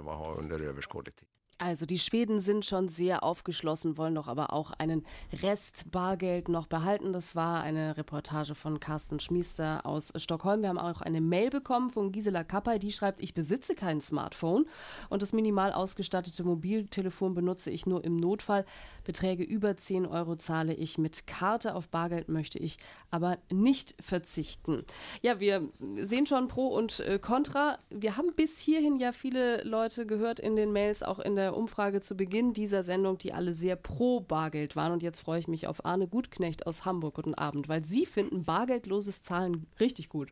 Also die Schweden sind schon sehr aufgeschlossen, wollen doch aber auch einen Rest Bargeld noch behalten. Das war eine Reportage von Carsten Schmiester aus Stockholm. Wir haben auch eine Mail bekommen von Gisela Kappay, die schreibt, ich besitze kein Smartphone und das minimal ausgestattete Mobiltelefon benutze ich nur im Notfall. Beträge über zehn Euro zahle ich mit Karte, auf Bargeld möchte ich aber nicht verzichten. Ja, wir sehen schon Pro und Contra. Wir haben bis hierhin ja viele Leute gehört in den Mails, auch in der Umfrage zu Beginn dieser Sendung, die alle sehr pro Bargeld waren. Und jetzt freue ich mich auf Arne Gutknecht aus Hamburg. Guten Abend, weil Sie finden bargeldloses Zahlen richtig gut.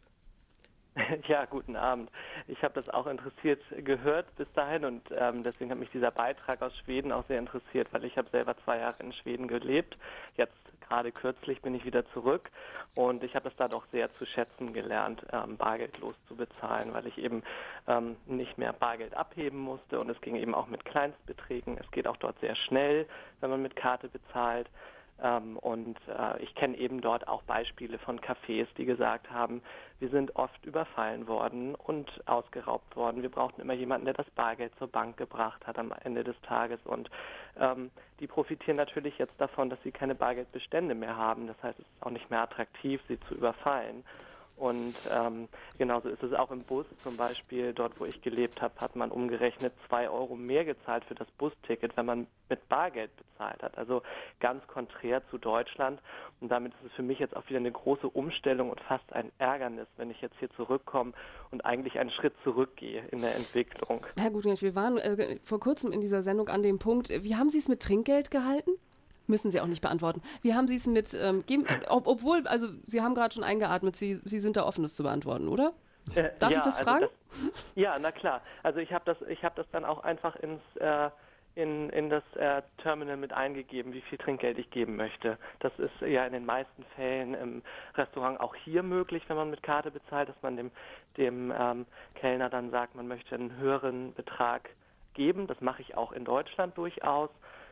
Ja, guten Abend. Ich habe das auch interessiert gehört bis dahin und ähm, deswegen hat mich dieser Beitrag aus Schweden auch sehr interessiert, weil ich habe selber zwei Jahre in Schweden gelebt. Jetzt gerade kürzlich bin ich wieder zurück und ich habe es da doch sehr zu schätzen gelernt, ähm, bargeldlos zu bezahlen, weil ich eben ähm, nicht mehr Bargeld abheben musste und es ging eben auch mit Kleinstbeträgen. Es geht auch dort sehr schnell, wenn man mit Karte bezahlt. Ähm, und äh, ich kenne eben dort auch Beispiele von Cafés, die gesagt haben, wir sind oft überfallen worden und ausgeraubt worden. Wir brauchten immer jemanden, der das Bargeld zur Bank gebracht hat am Ende des Tages. Und ähm, die profitieren natürlich jetzt davon, dass sie keine Bargeldbestände mehr haben. Das heißt, es ist auch nicht mehr attraktiv, sie zu überfallen. Und ähm, genauso ist es auch im Bus zum Beispiel. Dort, wo ich gelebt habe, hat man umgerechnet zwei Euro mehr gezahlt für das Busticket, wenn man mit Bargeld bezahlt hat. Also ganz konträr zu Deutschland. Und damit ist es für mich jetzt auch wieder eine große Umstellung und fast ein Ärgernis, wenn ich jetzt hier zurückkomme und eigentlich einen Schritt zurückgehe in der Entwicklung. Herr Gutknecht, wir waren äh, vor kurzem in dieser Sendung an dem Punkt, wie haben Sie es mit Trinkgeld gehalten? Müssen Sie auch nicht beantworten. Wie haben Sie es mit, ähm, geben, ob, obwohl, also Sie haben gerade schon eingeatmet, Sie, Sie sind da offen, das zu beantworten, oder? Äh, Darf ja, ich das also fragen? Das, ja, na klar. Also ich habe das, ich habe das dann auch einfach ins, äh, in, in das äh, Terminal mit eingegeben, wie viel Trinkgeld ich geben möchte. Das ist ja in den meisten Fällen im Restaurant auch hier möglich, wenn man mit Karte bezahlt, dass man dem, dem ähm, Kellner dann sagt, man möchte einen höheren Betrag geben. Das mache ich auch in Deutschland durchaus.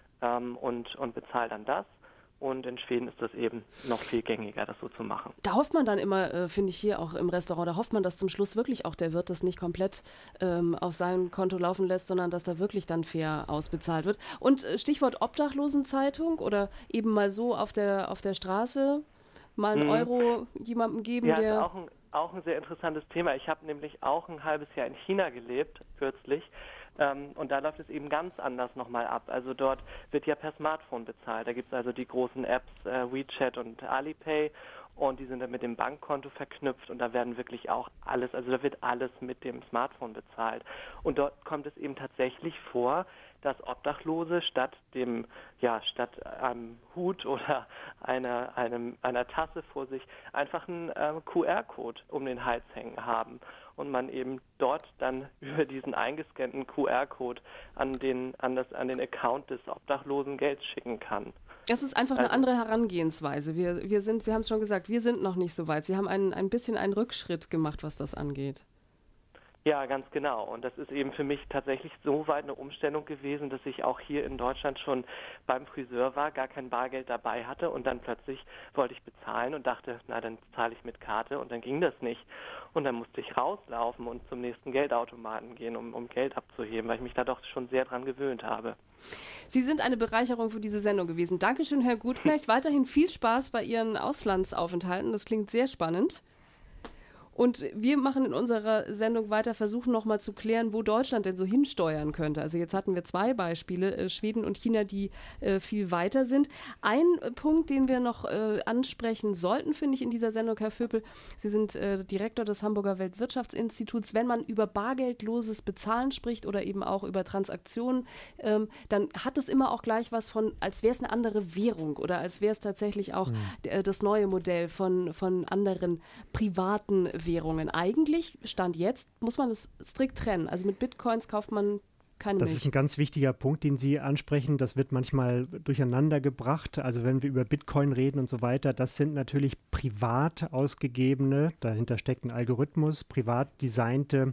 Und, und bezahle dann das. Und in Schweden ist das eben noch viel gängiger, das so zu machen. Da hofft man dann immer, äh, finde ich hier auch im Restaurant, da hofft man, dass zum Schluss wirklich auch der Wirt das nicht komplett ähm, auf sein Konto laufen lässt, sondern dass da wirklich dann fair ausbezahlt wird. Und äh, Stichwort Obdachlosenzeitung oder eben mal so auf der, auf der Straße mal einen hm. Euro jemandem geben, ja, der... Ja, auch ein, auch ein sehr interessantes Thema. Ich habe nämlich auch ein halbes Jahr in China gelebt, kürzlich. Ähm, und da läuft es eben ganz anders nochmal ab. Also dort wird ja per Smartphone bezahlt. Da gibt es also die großen Apps äh, WeChat und Alipay und die sind dann mit dem Bankkonto verknüpft und da werden wirklich auch alles, also da wird alles mit dem Smartphone bezahlt. Und dort kommt es eben tatsächlich vor, dass Obdachlose statt dem, ja, statt einem Hut oder einer, einem, einer Tasse vor sich einfach einen äh, Q R-Code um den Hals hängen haben und man eben dort dann über diesen eingescannten Q R-Code an den, an das, an den Account des Obdachlosen Geld schicken kann. Es ist einfach eine also, andere Herangehensweise. Wir, wir sind, Sie haben es schon gesagt, wir sind noch nicht so weit. Sie haben ein, ein bisschen einen Rückschritt gemacht, was das angeht. Ja, ganz genau. Und das ist eben für mich tatsächlich so weit eine Umstellung gewesen, dass ich auch hier in Deutschland schon beim Friseur war, gar kein Bargeld dabei hatte und dann plötzlich wollte ich bezahlen und dachte, na, dann zahle ich mit Karte und dann ging das nicht. Und dann musste ich rauslaufen und zum nächsten Geldautomaten gehen, um, um Geld abzuheben, weil ich mich da doch schon sehr dran gewöhnt habe. Sie sind eine Bereicherung für diese Sendung gewesen. Dankeschön, Herr Gutknecht. Weiterhin viel Spaß bei Ihren Auslandsaufenthalten. Das klingt sehr spannend. Und wir machen in unserer Sendung weiter, versuchen nochmal zu klären, wo Deutschland denn so hinsteuern könnte. Also jetzt hatten wir zwei Beispiele, äh, Schweden und China, die äh, viel weiter sind. Ein äh, Punkt, den wir noch äh, ansprechen sollten, finde ich, in dieser Sendung, Herr Vöpel, Sie sind äh, Direktor des Hamburger Weltwirtschaftsinstituts. Wenn man über bargeldloses Bezahlen spricht oder eben auch über Transaktionen, ähm, dann hat es immer auch gleich was von, als wäre es eine andere Währung oder als wäre es tatsächlich auch mhm. äh, das neue Modell von, von anderen privaten Währungen. Eigentlich, Stand jetzt, muss man das strikt trennen. Also mit Bitcoins kauft man keine Das Milch. ist ein ganz wichtiger Punkt, den Sie ansprechen. Das wird manchmal durcheinander gebracht. Also wenn wir über Bitcoin reden und so weiter, das sind natürlich privat ausgegebene, dahinter steckt ein Algorithmus, privat designte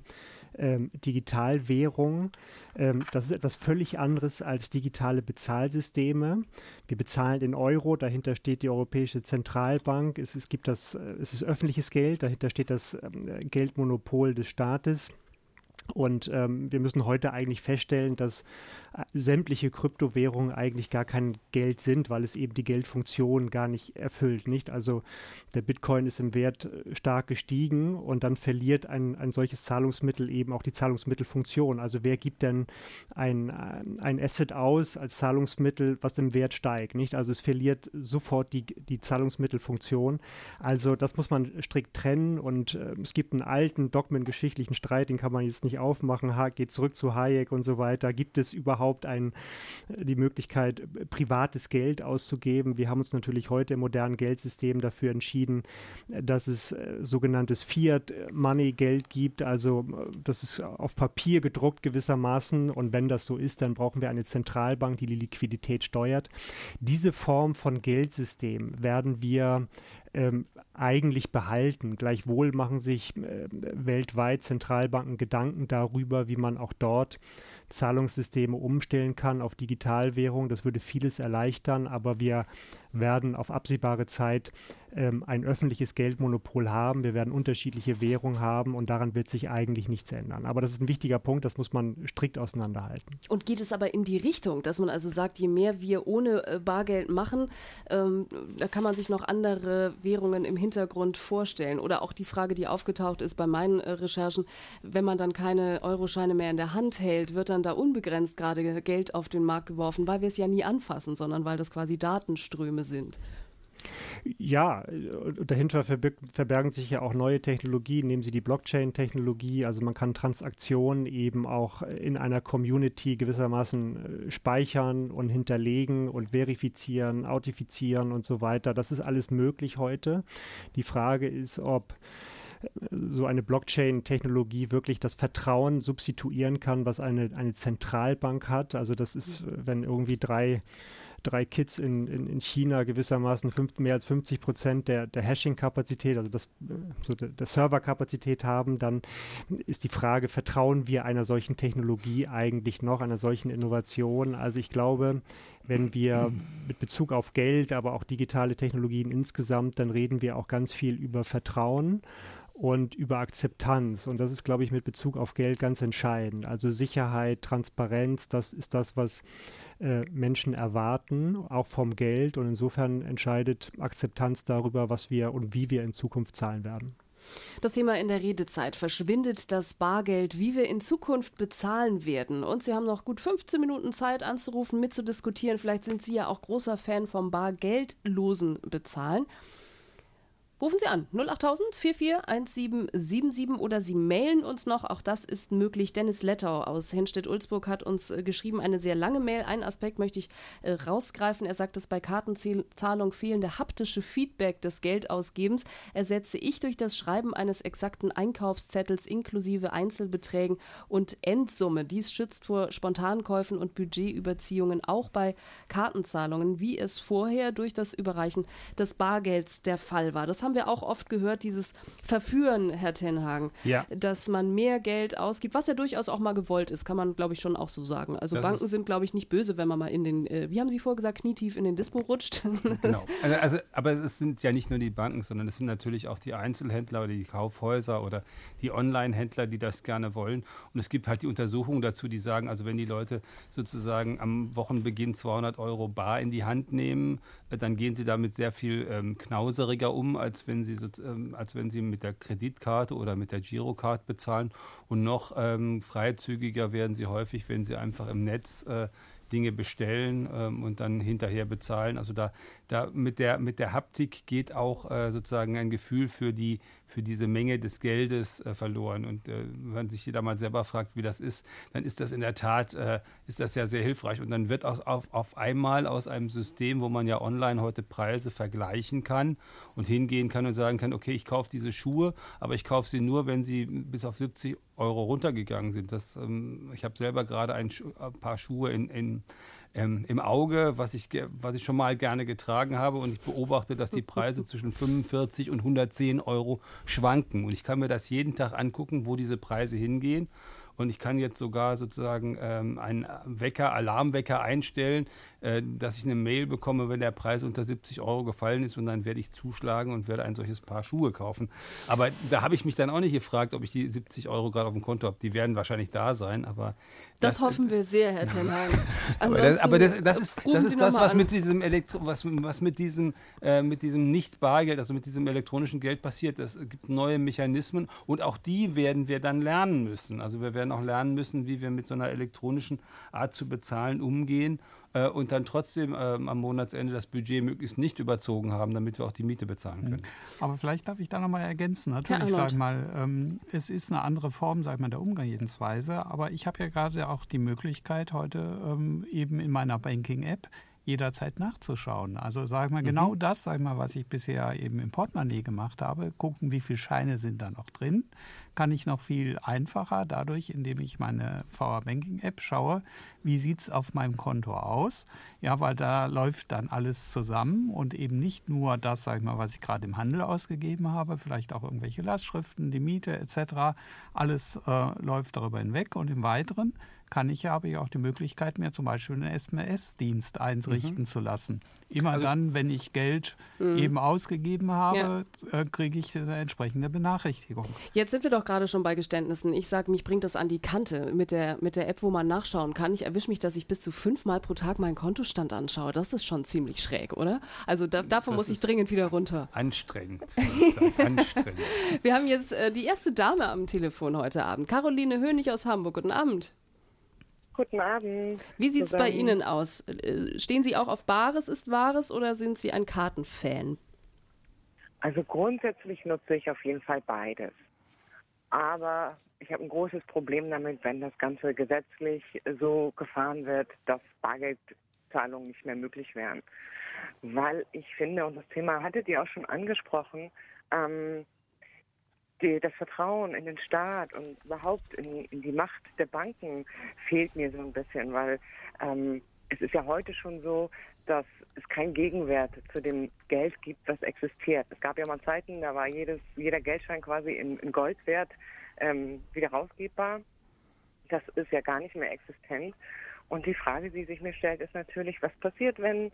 ähm, Digitalwährung. Ähm, das ist etwas völlig anderes als digitale Bezahlsysteme. Wir bezahlen in Euro, dahinter steht die Europäische Zentralbank. Es, es gibt das, es ist öffentliches Geld, dahinter steht das ähm, Geldmonopol des Staates. Und ähm, wir müssen heute eigentlich feststellen, dass äh, sämtliche Kryptowährungen eigentlich gar kein Geld sind, weil es eben die Geldfunktion gar nicht erfüllt. Nicht? Also der Bitcoin ist im Wert äh, stark gestiegen und dann verliert ein, ein solches Zahlungsmittel eben auch die Zahlungsmittelfunktion. Also wer gibt denn ein, ein Asset aus als Zahlungsmittel, was im Wert steigt? Nicht? Also es verliert sofort die, die Zahlungsmittelfunktion. Also das muss man strikt trennen und äh, es gibt einen alten dogmengeschichtlichen Streit, den kann man jetzt nicht aufmachen, ha, geht zurück zu Hayek und so weiter. Gibt es überhaupt ein, die Möglichkeit, privates Geld auszugeben? Wir haben uns natürlich heute im modernen Geldsystem dafür entschieden, dass es äh, sogenanntes Fiat-Money-Geld gibt, also das ist auf Papier gedruckt gewissermaßen und wenn das so ist, dann brauchen wir eine Zentralbank, die die Liquidität steuert. Diese Form von Geldsystem werden wir Ähm, eigentlich behalten. Gleichwohl machen sich äh, weltweit Zentralbanken Gedanken darüber, wie man auch dort Zahlungssysteme umstellen kann auf Digitalwährung. Das würde vieles erleichtern, aber wir werden auf absehbare Zeit ähm, ein öffentliches Geldmonopol haben. Wir werden unterschiedliche Währungen haben und daran wird sich eigentlich nichts ändern. Aber das ist ein wichtiger Punkt, das muss man strikt auseinanderhalten. Und geht es aber in die Richtung, dass man also sagt, je mehr wir ohne äh, Bargeld machen, ähm, da kann man sich noch andere Währungen im Hintergrund vorstellen? Oder auch die Frage, die aufgetaucht ist bei meinen äh, Recherchen, wenn man dann keine Euroscheine mehr in der Hand hält, wird dann da unbegrenzt gerade Geld auf den Markt geworfen, weil wir es ja nie anfassen, sondern weil das quasi Datenströme sind. Ja, dahinter verbergen sich ja auch neue Technologien. Nehmen Sie die Blockchain-Technologie. Also man kann Transaktionen eben auch in einer Community gewissermaßen speichern und hinterlegen und verifizieren, authentifizieren und so weiter. Das ist alles möglich heute. Die Frage ist, ob so eine Blockchain-Technologie wirklich das Vertrauen substituieren kann, was eine, eine Zentralbank hat. Also das ist, wenn irgendwie drei drei Kids in, in, in China gewissermaßen fünf, mehr als fünfzig Prozent der, der Hashing-Kapazität, also das, so der, der Server-Kapazität haben, dann ist die Frage, vertrauen wir einer solchen Technologie eigentlich noch, einer solchen Innovation? Also ich glaube, wenn wir mit Bezug auf Geld, aber auch digitale Technologien insgesamt, dann reden wir auch ganz viel über Vertrauen und über Akzeptanz. Und das ist, glaube ich, mit Bezug auf Geld ganz entscheidend. Also Sicherheit, Transparenz, das ist das, was äh, Menschen erwarten, auch vom Geld. Und insofern entscheidet Akzeptanz darüber, was wir und wie wir in Zukunft zahlen werden. Das Thema in der Redezeit: Verschwindet das Bargeld, wie wir in Zukunft bezahlen werden? Und Sie haben noch gut fünfzehn Minuten Zeit anzurufen, mitzudiskutieren. Vielleicht sind Sie ja auch großer Fan vom bargeldlosen Bezahlen. Rufen Sie an, null acht tausend vier vier eins sieben sieben sieben oder Sie mailen uns noch, auch das ist möglich. Dennis Lettau aus Henstedt-Ulzburg hat uns äh, geschrieben, eine sehr lange Mail. Einen Aspekt möchte ich äh, rausgreifen. Er sagt, dass bei Kartenzahlung fehlende haptische Feedback des Geldausgebens ersetze ich durch das Schreiben eines exakten Einkaufszettels inklusive Einzelbeträgen und Endsumme. Dies schützt vor Spontankäufen und Budgetüberziehungen auch bei Kartenzahlungen, wie es vorher durch das Überreichen des Bargelds der Fall war. Das haben wir auch oft gehört, dieses Verführen, Herr Tenhagen, ja, dass man mehr Geld ausgibt, was ja durchaus auch mal gewollt ist, kann man, glaube ich, schon auch so sagen. Also das Banken sind, glaube ich, nicht böse, wenn man mal in den, äh, wie haben Sie vorher gesagt, knietief in den Dispo rutscht. Genau, also, also, aber es sind ja nicht nur die Banken, sondern es sind natürlich auch die Einzelhändler oder die Kaufhäuser oder die Online-Händler, die das gerne wollen. Und es gibt halt die Untersuchungen dazu, die sagen, also wenn die Leute sozusagen am Wochenbeginn zweihundert Euro bar in die Hand nehmen, dann gehen sie damit sehr viel ähm, knauseriger um, als wenn sie so, ähm, als wenn sie mit der Kreditkarte oder mit der Girocard bezahlen. Und noch ähm, freizügiger werden sie häufig, wenn sie einfach im Netz äh, Dinge bestellen ähm, und dann hinterher bezahlen. Also da, da mit der mit der Haptik geht auch äh, sozusagen ein Gefühl für die für diese Menge des Geldes äh, verloren. Und äh, wenn man sich jeder mal selber fragt, wie das ist, dann ist das in der Tat äh, ist das ja sehr hilfreich. Und dann wird auch auf, auf einmal aus einem System, wo man ja online heute Preise vergleichen kann und hingehen kann und sagen kann, okay, ich kaufe diese Schuhe, aber ich kaufe sie nur, wenn sie bis auf siebzig Euro runtergegangen sind. Das, ähm, ich habe selber gerade ein, Schu- ein paar Schuhe in, in ähm, im Auge, was ich, was ich schon mal gerne getragen habe, und ich beobachte, dass die Preise zwischen fünfundvierzig und hundertzehn Euro schwanken. Und ich kann mir das jeden Tag angucken, wo diese Preise hingehen. Und ich kann jetzt sogar sozusagen ähm, einen Wecker, Alarmwecker einstellen, äh, dass ich eine Mail bekomme, wenn der Preis unter siebzig Euro gefallen ist, und dann werde ich zuschlagen und werde ein solches Paar Schuhe kaufen. Aber da habe ich mich dann auch nicht gefragt, ob ich die siebzig Euro gerade auf dem Konto habe. Die werden wahrscheinlich da sein, aber... Das, das hoffen wir sehr, Herr Ten Hag. aber das, aber das, das ist, das, ist das, was mit diesem, Elektro, was, was mit diesem, äh, mit diesem Nicht-Bargeld, also mit diesem elektronischen Geld passiert. Es gibt neue Mechanismen, und auch die werden wir dann lernen müssen. Also wir werden auch lernen müssen, wie wir mit so einer elektronischen Art zu bezahlen umgehen, äh, und dann trotzdem äh, am Monatsende das Budget möglichst nicht überzogen haben, damit wir auch die Miete bezahlen können. Aber vielleicht darf ich da nochmal ergänzen. Natürlich, sag mal, ähm, es ist eine andere Form, sag mal, der Umgehensweise, aber ich habe ja gerade auch die Möglichkeit, heute ähm, eben in meiner Banking-App jederzeit nachzuschauen. Also sag mal, mhm. genau das, sag mal, was ich bisher eben im Portemonnaie gemacht habe, gucken, wie viele Scheine sind da noch drin, kann ich noch viel einfacher dadurch, indem ich meine V R-Banking-App schaue, wie sieht es auf meinem Konto aus. Ja, weil da läuft dann alles zusammen und eben nicht nur das, sag ich mal, was ich gerade im Handel ausgegeben habe, vielleicht auch irgendwelche Lastschriften, die Miete et cetera. Alles äh, läuft darüber hinweg, und im Weiteren kann ich ja, habe ich auch die Möglichkeit, mir zum Beispiel einen S M S-Dienst einrichten mhm. zu lassen. Immer also, dann, wenn ich Geld mhm. eben ausgegeben habe, ja. äh, kriege ich eine entsprechende Benachrichtigung. Jetzt sind wir doch gerade schon bei Geständnissen. Ich sage, mich bringt das an die Kante mit der, mit der App, wo man nachschauen kann. Ich erwische mich, dass ich bis zu fünfmal pro Tag meinen Kontostand anschaue. Das ist schon ziemlich schräg, oder? Also da, davon das muss ich dringend wieder runter. Anstrengend. anstrengend. Wir haben jetzt äh, die erste Dame am Telefon heute Abend. Caroline Hönig aus Hamburg. Guten Abend. Guten Abend. Wie sieht es bei Ihnen aus? Stehen Sie auch auf Bares ist Wahres, oder sind Sie ein Kartenfan? Also grundsätzlich nutze ich auf jeden Fall beides. Aber ich habe ein großes Problem damit, wenn das Ganze gesetzlich so gefahren wird, dass Bargeldzahlungen nicht mehr möglich wären. Weil ich finde, und das Thema hattet ihr auch schon angesprochen, ähm, Die, das Vertrauen in den Staat und überhaupt in, in die Macht der Banken fehlt mir so ein bisschen, weil ähm, es ist ja heute schon so, dass es keinen Gegenwert zu dem Geld gibt, was existiert. Es gab ja mal Zeiten, da war jedes, jeder Geldschein quasi in, in Goldwert ähm, wieder rausgebbar. Das ist ja gar nicht mehr existent. Und die Frage, die sich mir stellt, ist natürlich, was passiert, wenn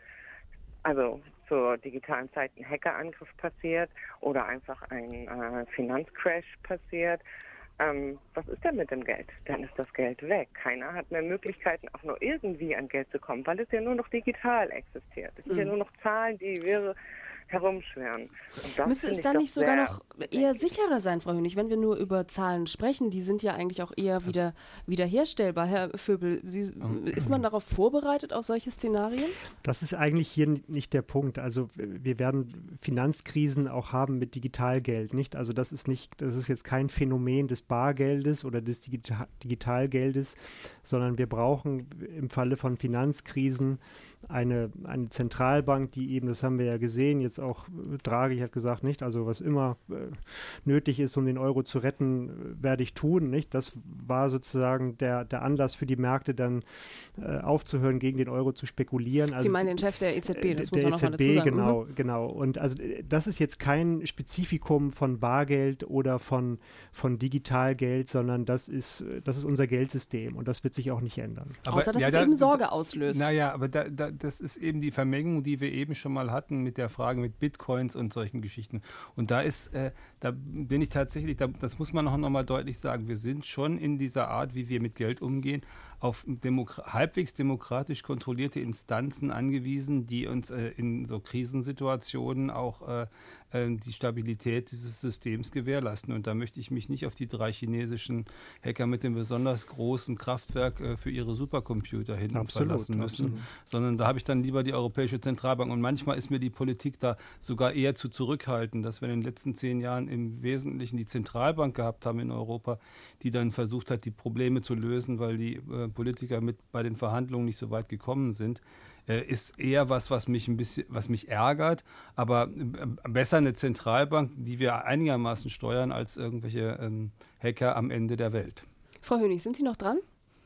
also zur digitalen Zeit ein Hackerangriff passiert oder einfach ein äh, Finanzcrash passiert. Ähm, was ist denn mit dem Geld? Dann ist das Geld weg. Keiner hat mehr Möglichkeiten, auch nur irgendwie an Geld zu kommen, weil es ja nur noch digital existiert. Es sind mhm. ja nur noch Zahlen, die wir herumschwirren. Müsste es dann nicht sogar noch eher sicherer sein, Frau Hönig, wenn wir nur über Zahlen sprechen? Die sind ja eigentlich auch eher wieder wiederherstellbar. Herr Vöbel, Sie, ist man darauf vorbereitet, auf solche Szenarien? Das ist eigentlich hier nicht der Punkt. Also wir werden Finanzkrisen auch haben mit Digitalgeld, nicht? Also das ist nicht, das ist jetzt kein Phänomen des Bargeldes oder des Digital- Digitalgeldes, sondern wir brauchen im Falle von Finanzkrisen eine, eine Zentralbank, die eben, das haben wir ja gesehen, jetzt auch Draghi hat gesagt, nicht, also was immer äh, nötig ist, um den Euro zu retten, werde ich tun, nicht? Das war sozusagen der, der Anlass für die Märkte dann äh, aufzuhören, gegen den Euro zu spekulieren. Also, Sie meinen den Chef der E Z B, das muss man noch mal dazu sagen. Genau, mhm. genau. Und also das ist jetzt kein Spezifikum von Bargeld oder von, von Digitalgeld, sondern das ist, das ist unser Geldsystem, und das wird sich auch nicht ändern. Aber, Außer, dass ja, es da, eben Sorge auslöst. Naja, aber da, da, das ist eben die Vermengung, die wir eben schon mal hatten mit der Frage mit Bitcoins und solchen Geschichten. Und da ist, äh, da bin ich tatsächlich, da, das muss man auch noch mal deutlich sagen, wir sind schon in dieser Art, wie wir mit Geld umgehen, auf Demo- halbwegs demokratisch kontrollierte Instanzen angewiesen, die uns äh, in so Krisensituationen auch äh, äh, die Stabilität dieses Systems gewährleisten. Und da möchte ich mich nicht auf die drei chinesischen Hacker mit dem besonders großen Kraftwerk äh, für ihre Supercomputer hinten absolut, verlassen müssen, absolut. Sondern da habe ich dann lieber die Europäische Zentralbank. Und manchmal ist mir die Politik da sogar eher zu zurückhaltend, dass wir in den letzten zehn Jahren im Wesentlichen die Zentralbank gehabt haben in Europa, die dann versucht hat, die Probleme zu lösen, weil die äh, Politiker mit bei den Verhandlungen nicht so weit gekommen sind, äh, ist eher was, was mich ein bisschen, was mich ärgert. Aber äh, besser eine Zentralbank, die wir einigermaßen steuern, als irgendwelche ähm, Hacker am Ende der Welt. Frau Hönig, sind Sie noch dran?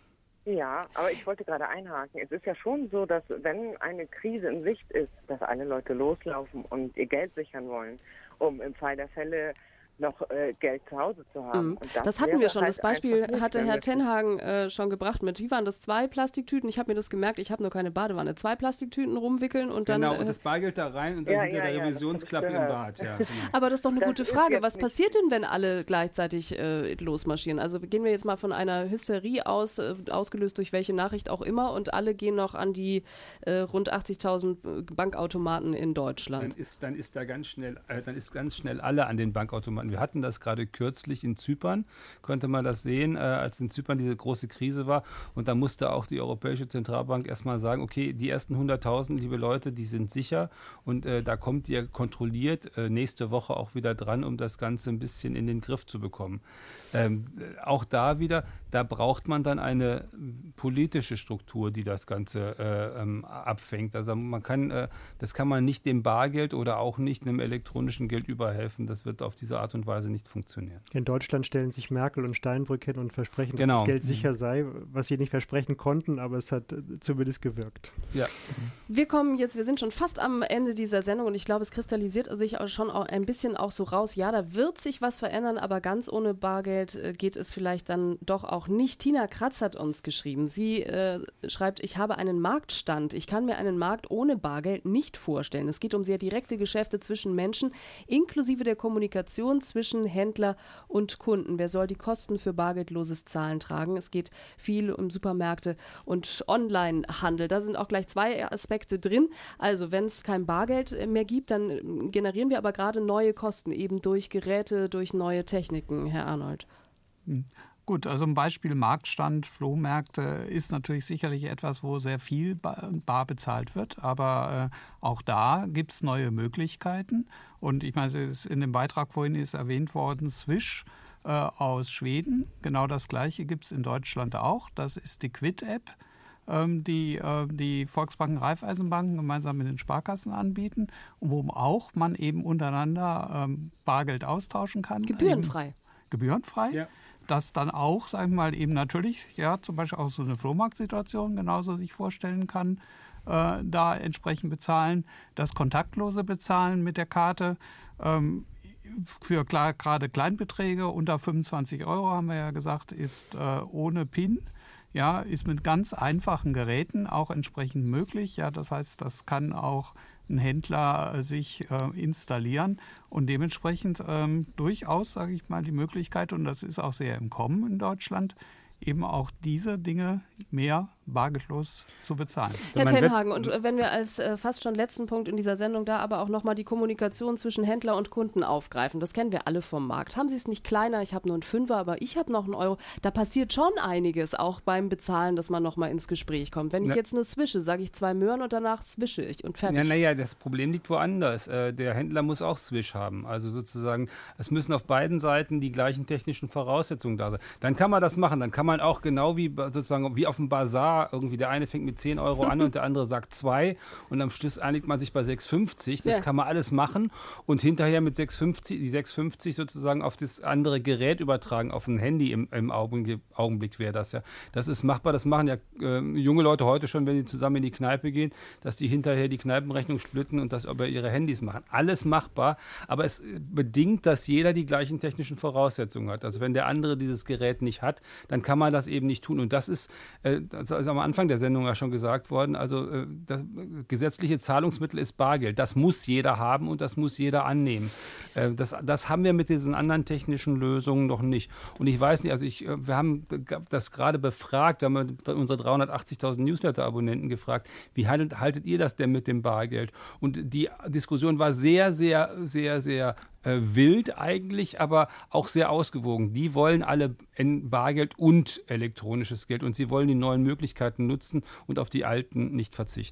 Ja, aber ich wollte gerade einhaken. Es ist ja schon so, dass wenn eine Krise in Sicht ist, dass alle Leute loslaufen und ihr Geld sichern wollen, um im Fall der Fälle noch äh, Geld zu Hause zu haben. Mhm. Und das das hatten wir schon. halt Das Beispiel nicht, hatte Herr Tenhagen äh, schon gebracht mit, wie waren das, zwei Plastiktüten? Ich habe mir das gemerkt, ich habe nur keine Badewanne. Zwei Plastiktüten rumwickeln und dann... Genau, äh, und das Bargeld da rein und dann ja, hinter ja, der ja, Revisionsklappe im Bad. Ja, genau. Aber das ist doch eine Das gute ist Frage. jetzt Was nicht- passiert denn, wenn alle gleichzeitig äh, losmarschieren? Also gehen wir jetzt mal von einer Hysterie aus, äh, ausgelöst durch welche Nachricht auch immer, und alle gehen noch an die äh, rund achtzigtausend Bankautomaten in Deutschland. Dann ist, dann ist da ganz schnell, äh, dann ist ganz schnell alle an den Bankautomaten. Wir hatten das gerade kürzlich in Zypern, konnte man das sehen, äh, als in Zypern diese große Krise war. Und da musste auch die Europäische Zentralbank erstmal sagen, okay, die ersten hunderttausend, liebe Leute, die sind sicher. Und äh, da kommt ihr kontrolliert äh, nächste Woche auch wieder dran, um das Ganze ein bisschen in den Griff zu bekommen. Ähm, auch da wieder, da braucht man dann eine politische Struktur, die das Ganze äh, ähm, abfängt. Also man kann, äh, das kann man nicht dem Bargeld oder auch nicht einem elektronischen Geld überhelfen. Das wird auf diese Art und Weise nicht funktionieren. In Deutschland stellen sich Merkel und Steinbrück hin und versprechen, dass Genau. das Geld sicher sei, was sie nicht versprechen konnten, aber es hat zumindest gewirkt. Ja. Wir kommen jetzt, wir sind schon fast am Ende dieser Sendung und ich glaube, es kristallisiert sich auch schon auch ein bisschen auch so raus. Ja, da wird sich was verändern, aber ganz ohne Bargeld äh, geht es vielleicht dann doch auch nicht. Tina Kratz hat uns geschrieben. Sie äh, schreibt, ich habe einen Marktstand. Ich kann mir einen Markt ohne Bargeld nicht vorstellen. Es geht um sehr direkte Geschäfte zwischen Menschen, inklusive der Kommunikation zwischen Händler und Kunden. Wer soll die Kosten für bargeldloses Zahlen tragen? Es geht viel um Supermärkte und Onlinehandel. Da sind auch gleich zwei Aspekte drin. Also wenn es kein Bargeld mehr gibt, dann generieren wir aber gerade neue Kosten, eben durch Geräte, durch neue Techniken, Herr Arnold. Hm. Gut, also ein Beispiel Marktstand, Flohmärkte ist natürlich sicherlich etwas, wo sehr viel bar bezahlt wird, aber äh, auch da gibt es neue Möglichkeiten. Und ich meine, in dem Beitrag vorhin ist erwähnt worden, Swish äh, aus Schweden. Genau das Gleiche gibt es in Deutschland auch. Das ist die Quid-App, ähm, die äh, die Volksbanken, Raiffeisenbanken gemeinsam mit den Sparkassen anbieten, wo auch man eben untereinander ähm, Bargeld austauschen kann. Gebührenfrei. Eben, gebührenfrei. Ja. Das dann auch, sagen wir mal, eben natürlich, ja, zum Beispiel auch so eine Flohmarktsituation genauso sich vorstellen kann, äh, da entsprechend bezahlen. Das kontaktlose Bezahlen mit der Karte ähm, für klar, gerade Kleinbeträge unter fünfundzwanzig Euro, haben wir ja gesagt, ist äh, ohne PIN. Ja, ist mit ganz einfachen Geräten auch entsprechend möglich. Ja, das heißt, das kann auch ein Händler sich äh, installieren und dementsprechend ähm, durchaus, sage ich mal, die Möglichkeit, und das ist auch sehr im Kommen in Deutschland, eben auch diese Dinge mehr bargeldlos zu bezahlen. Herr Tenhagen, und wenn wir als äh, fast schon letzten Punkt in dieser Sendung da aber auch nochmal die Kommunikation zwischen Händler und Kunden aufgreifen, das kennen wir alle vom Markt. Haben Sie es nicht kleiner, ich habe nur einen Fünfer, aber ich habe noch einen Euro. Da passiert schon einiges, auch beim Bezahlen, dass man nochmal ins Gespräch kommt. Wenn ich Na, jetzt nur swische, sage ich zwei Möhren und danach swische ich und fertig. Ja, naja, das Problem liegt woanders. Äh, der Händler muss auch Swish haben. Also sozusagen, es müssen auf beiden Seiten die gleichen technischen Voraussetzungen da sein. Dann kann man das machen. Dann kann man auch genau wie sozusagen wie auf dem Bazar irgendwie, der eine fängt mit zehn Euro an und der andere sagt zwei und am Schluss einigt man sich bei sechs fünfzig. Das ja. kann man alles machen und hinterher mit sechs fünfzig, die sechs fünfzig sozusagen auf das andere Gerät übertragen, auf ein Handy im, im Augenblick, Augenblick wäre das ja. Das ist machbar, das machen ja äh, junge Leute heute schon, wenn sie zusammen in die Kneipe gehen, dass die hinterher die Kneipenrechnung splitten und das über ihre Handys machen. Alles machbar, aber es bedingt, dass jeder die gleichen technischen Voraussetzungen hat. Also wenn der andere dieses Gerät nicht hat, dann kann man das eben nicht tun. Und das ist, äh, das ist am Anfang der Sendung ja schon gesagt worden, also äh, das gesetzliche Zahlungsmittel ist Bargeld. Das muss jeder haben und das muss jeder annehmen. Äh, das, das haben wir mit diesen anderen technischen Lösungen noch nicht. Und ich weiß nicht, also ich, wir haben das gerade befragt, wir haben unsere dreihundertachtzigtausend Newsletter-Abonnenten gefragt, wie haltet, haltet ihr das denn mit dem Bargeld? Und die Diskussion war sehr, sehr, sehr, sehr äh, wild eigentlich, aber auch sehr ausgewogen. Die wollen alle Bargeld und elektronisches Geld und sie wollen die neuen Möglichkeiten nutzen und auf die alten nicht verzichten.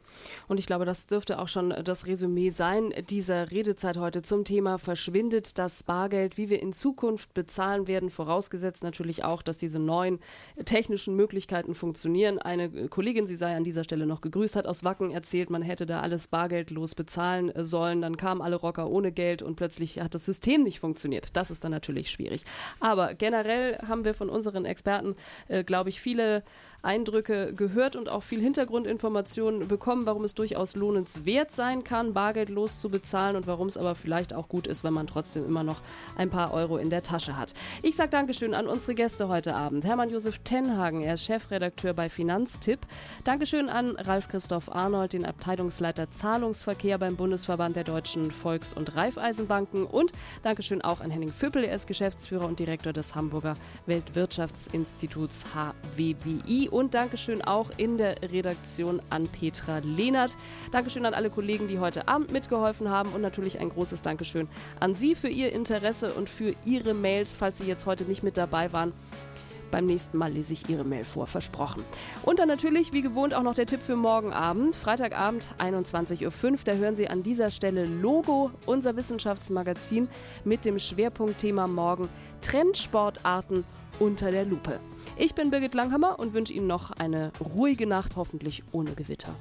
Und ich glaube, das dürfte auch schon das Resümee sein dieser Redezeit heute zum Thema verschwindet das Bargeld, wie wir in Zukunft bezahlen werden, vorausgesetzt natürlich auch, dass diese neuen technischen Möglichkeiten funktionieren. Eine Kollegin, sie sei an dieser Stelle noch gegrüßt, hat aus Wacken erzählt, man hätte da alles bargeldlos bezahlen sollen. Dann kamen alle Rocker ohne Geld und plötzlich hat das System nicht funktioniert. Das ist dann natürlich schwierig. Aber generell haben wir von unseren Experten, äh, glaube ich, viele Eindrücke gehört und auch viel Hintergrundinformationen bekommen, warum es durchaus lohnenswert sein kann, bargeldlos zu bezahlen und warum es aber vielleicht auch gut ist, wenn man trotzdem immer noch ein paar Euro in der Tasche hat. Ich sage Dankeschön an unsere Gäste heute Abend. Hermann Josef Tenhagen, er ist Chefredakteur bei Finanztipp. Dankeschön an Ralf Christoph Arnold, den Abteilungsleiter Zahlungsverkehr beim Bundesverband der Deutschen Volks- und Raiffeisenbanken. Und Dankeschön auch an Henning Füppel, er ist Geschäftsführer und Direktor des Hamburger Weltwirtschaftsinstituts H W W I. Und Dankeschön auch in der Redaktion an Petra Lehnert. Dankeschön an alle Kollegen, die heute Abend mitgeholfen haben und natürlich ein großes Dankeschön an Sie für Ihr Interesse und für Ihre Mails, falls Sie jetzt heute nicht mit dabei waren. Beim nächsten Mal lese ich Ihre Mail vor, versprochen. Und dann natürlich, wie gewohnt, auch noch der Tipp für morgen Abend. Freitagabend, einundzwanzig Uhr fünf. Da hören Sie an dieser Stelle Logo, unser Wissenschaftsmagazin mit dem Schwerpunktthema morgen Trendsportarten unter der Lupe. Ich bin Birgit Langhammer und wünsche Ihnen noch eine ruhige Nacht, hoffentlich ohne Gewitter.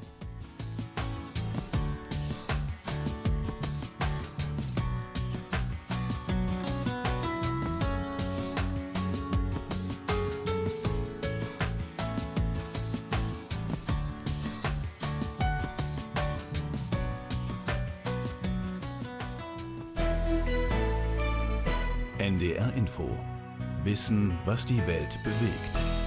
N D R Info. Wissen, was die Welt bewegt.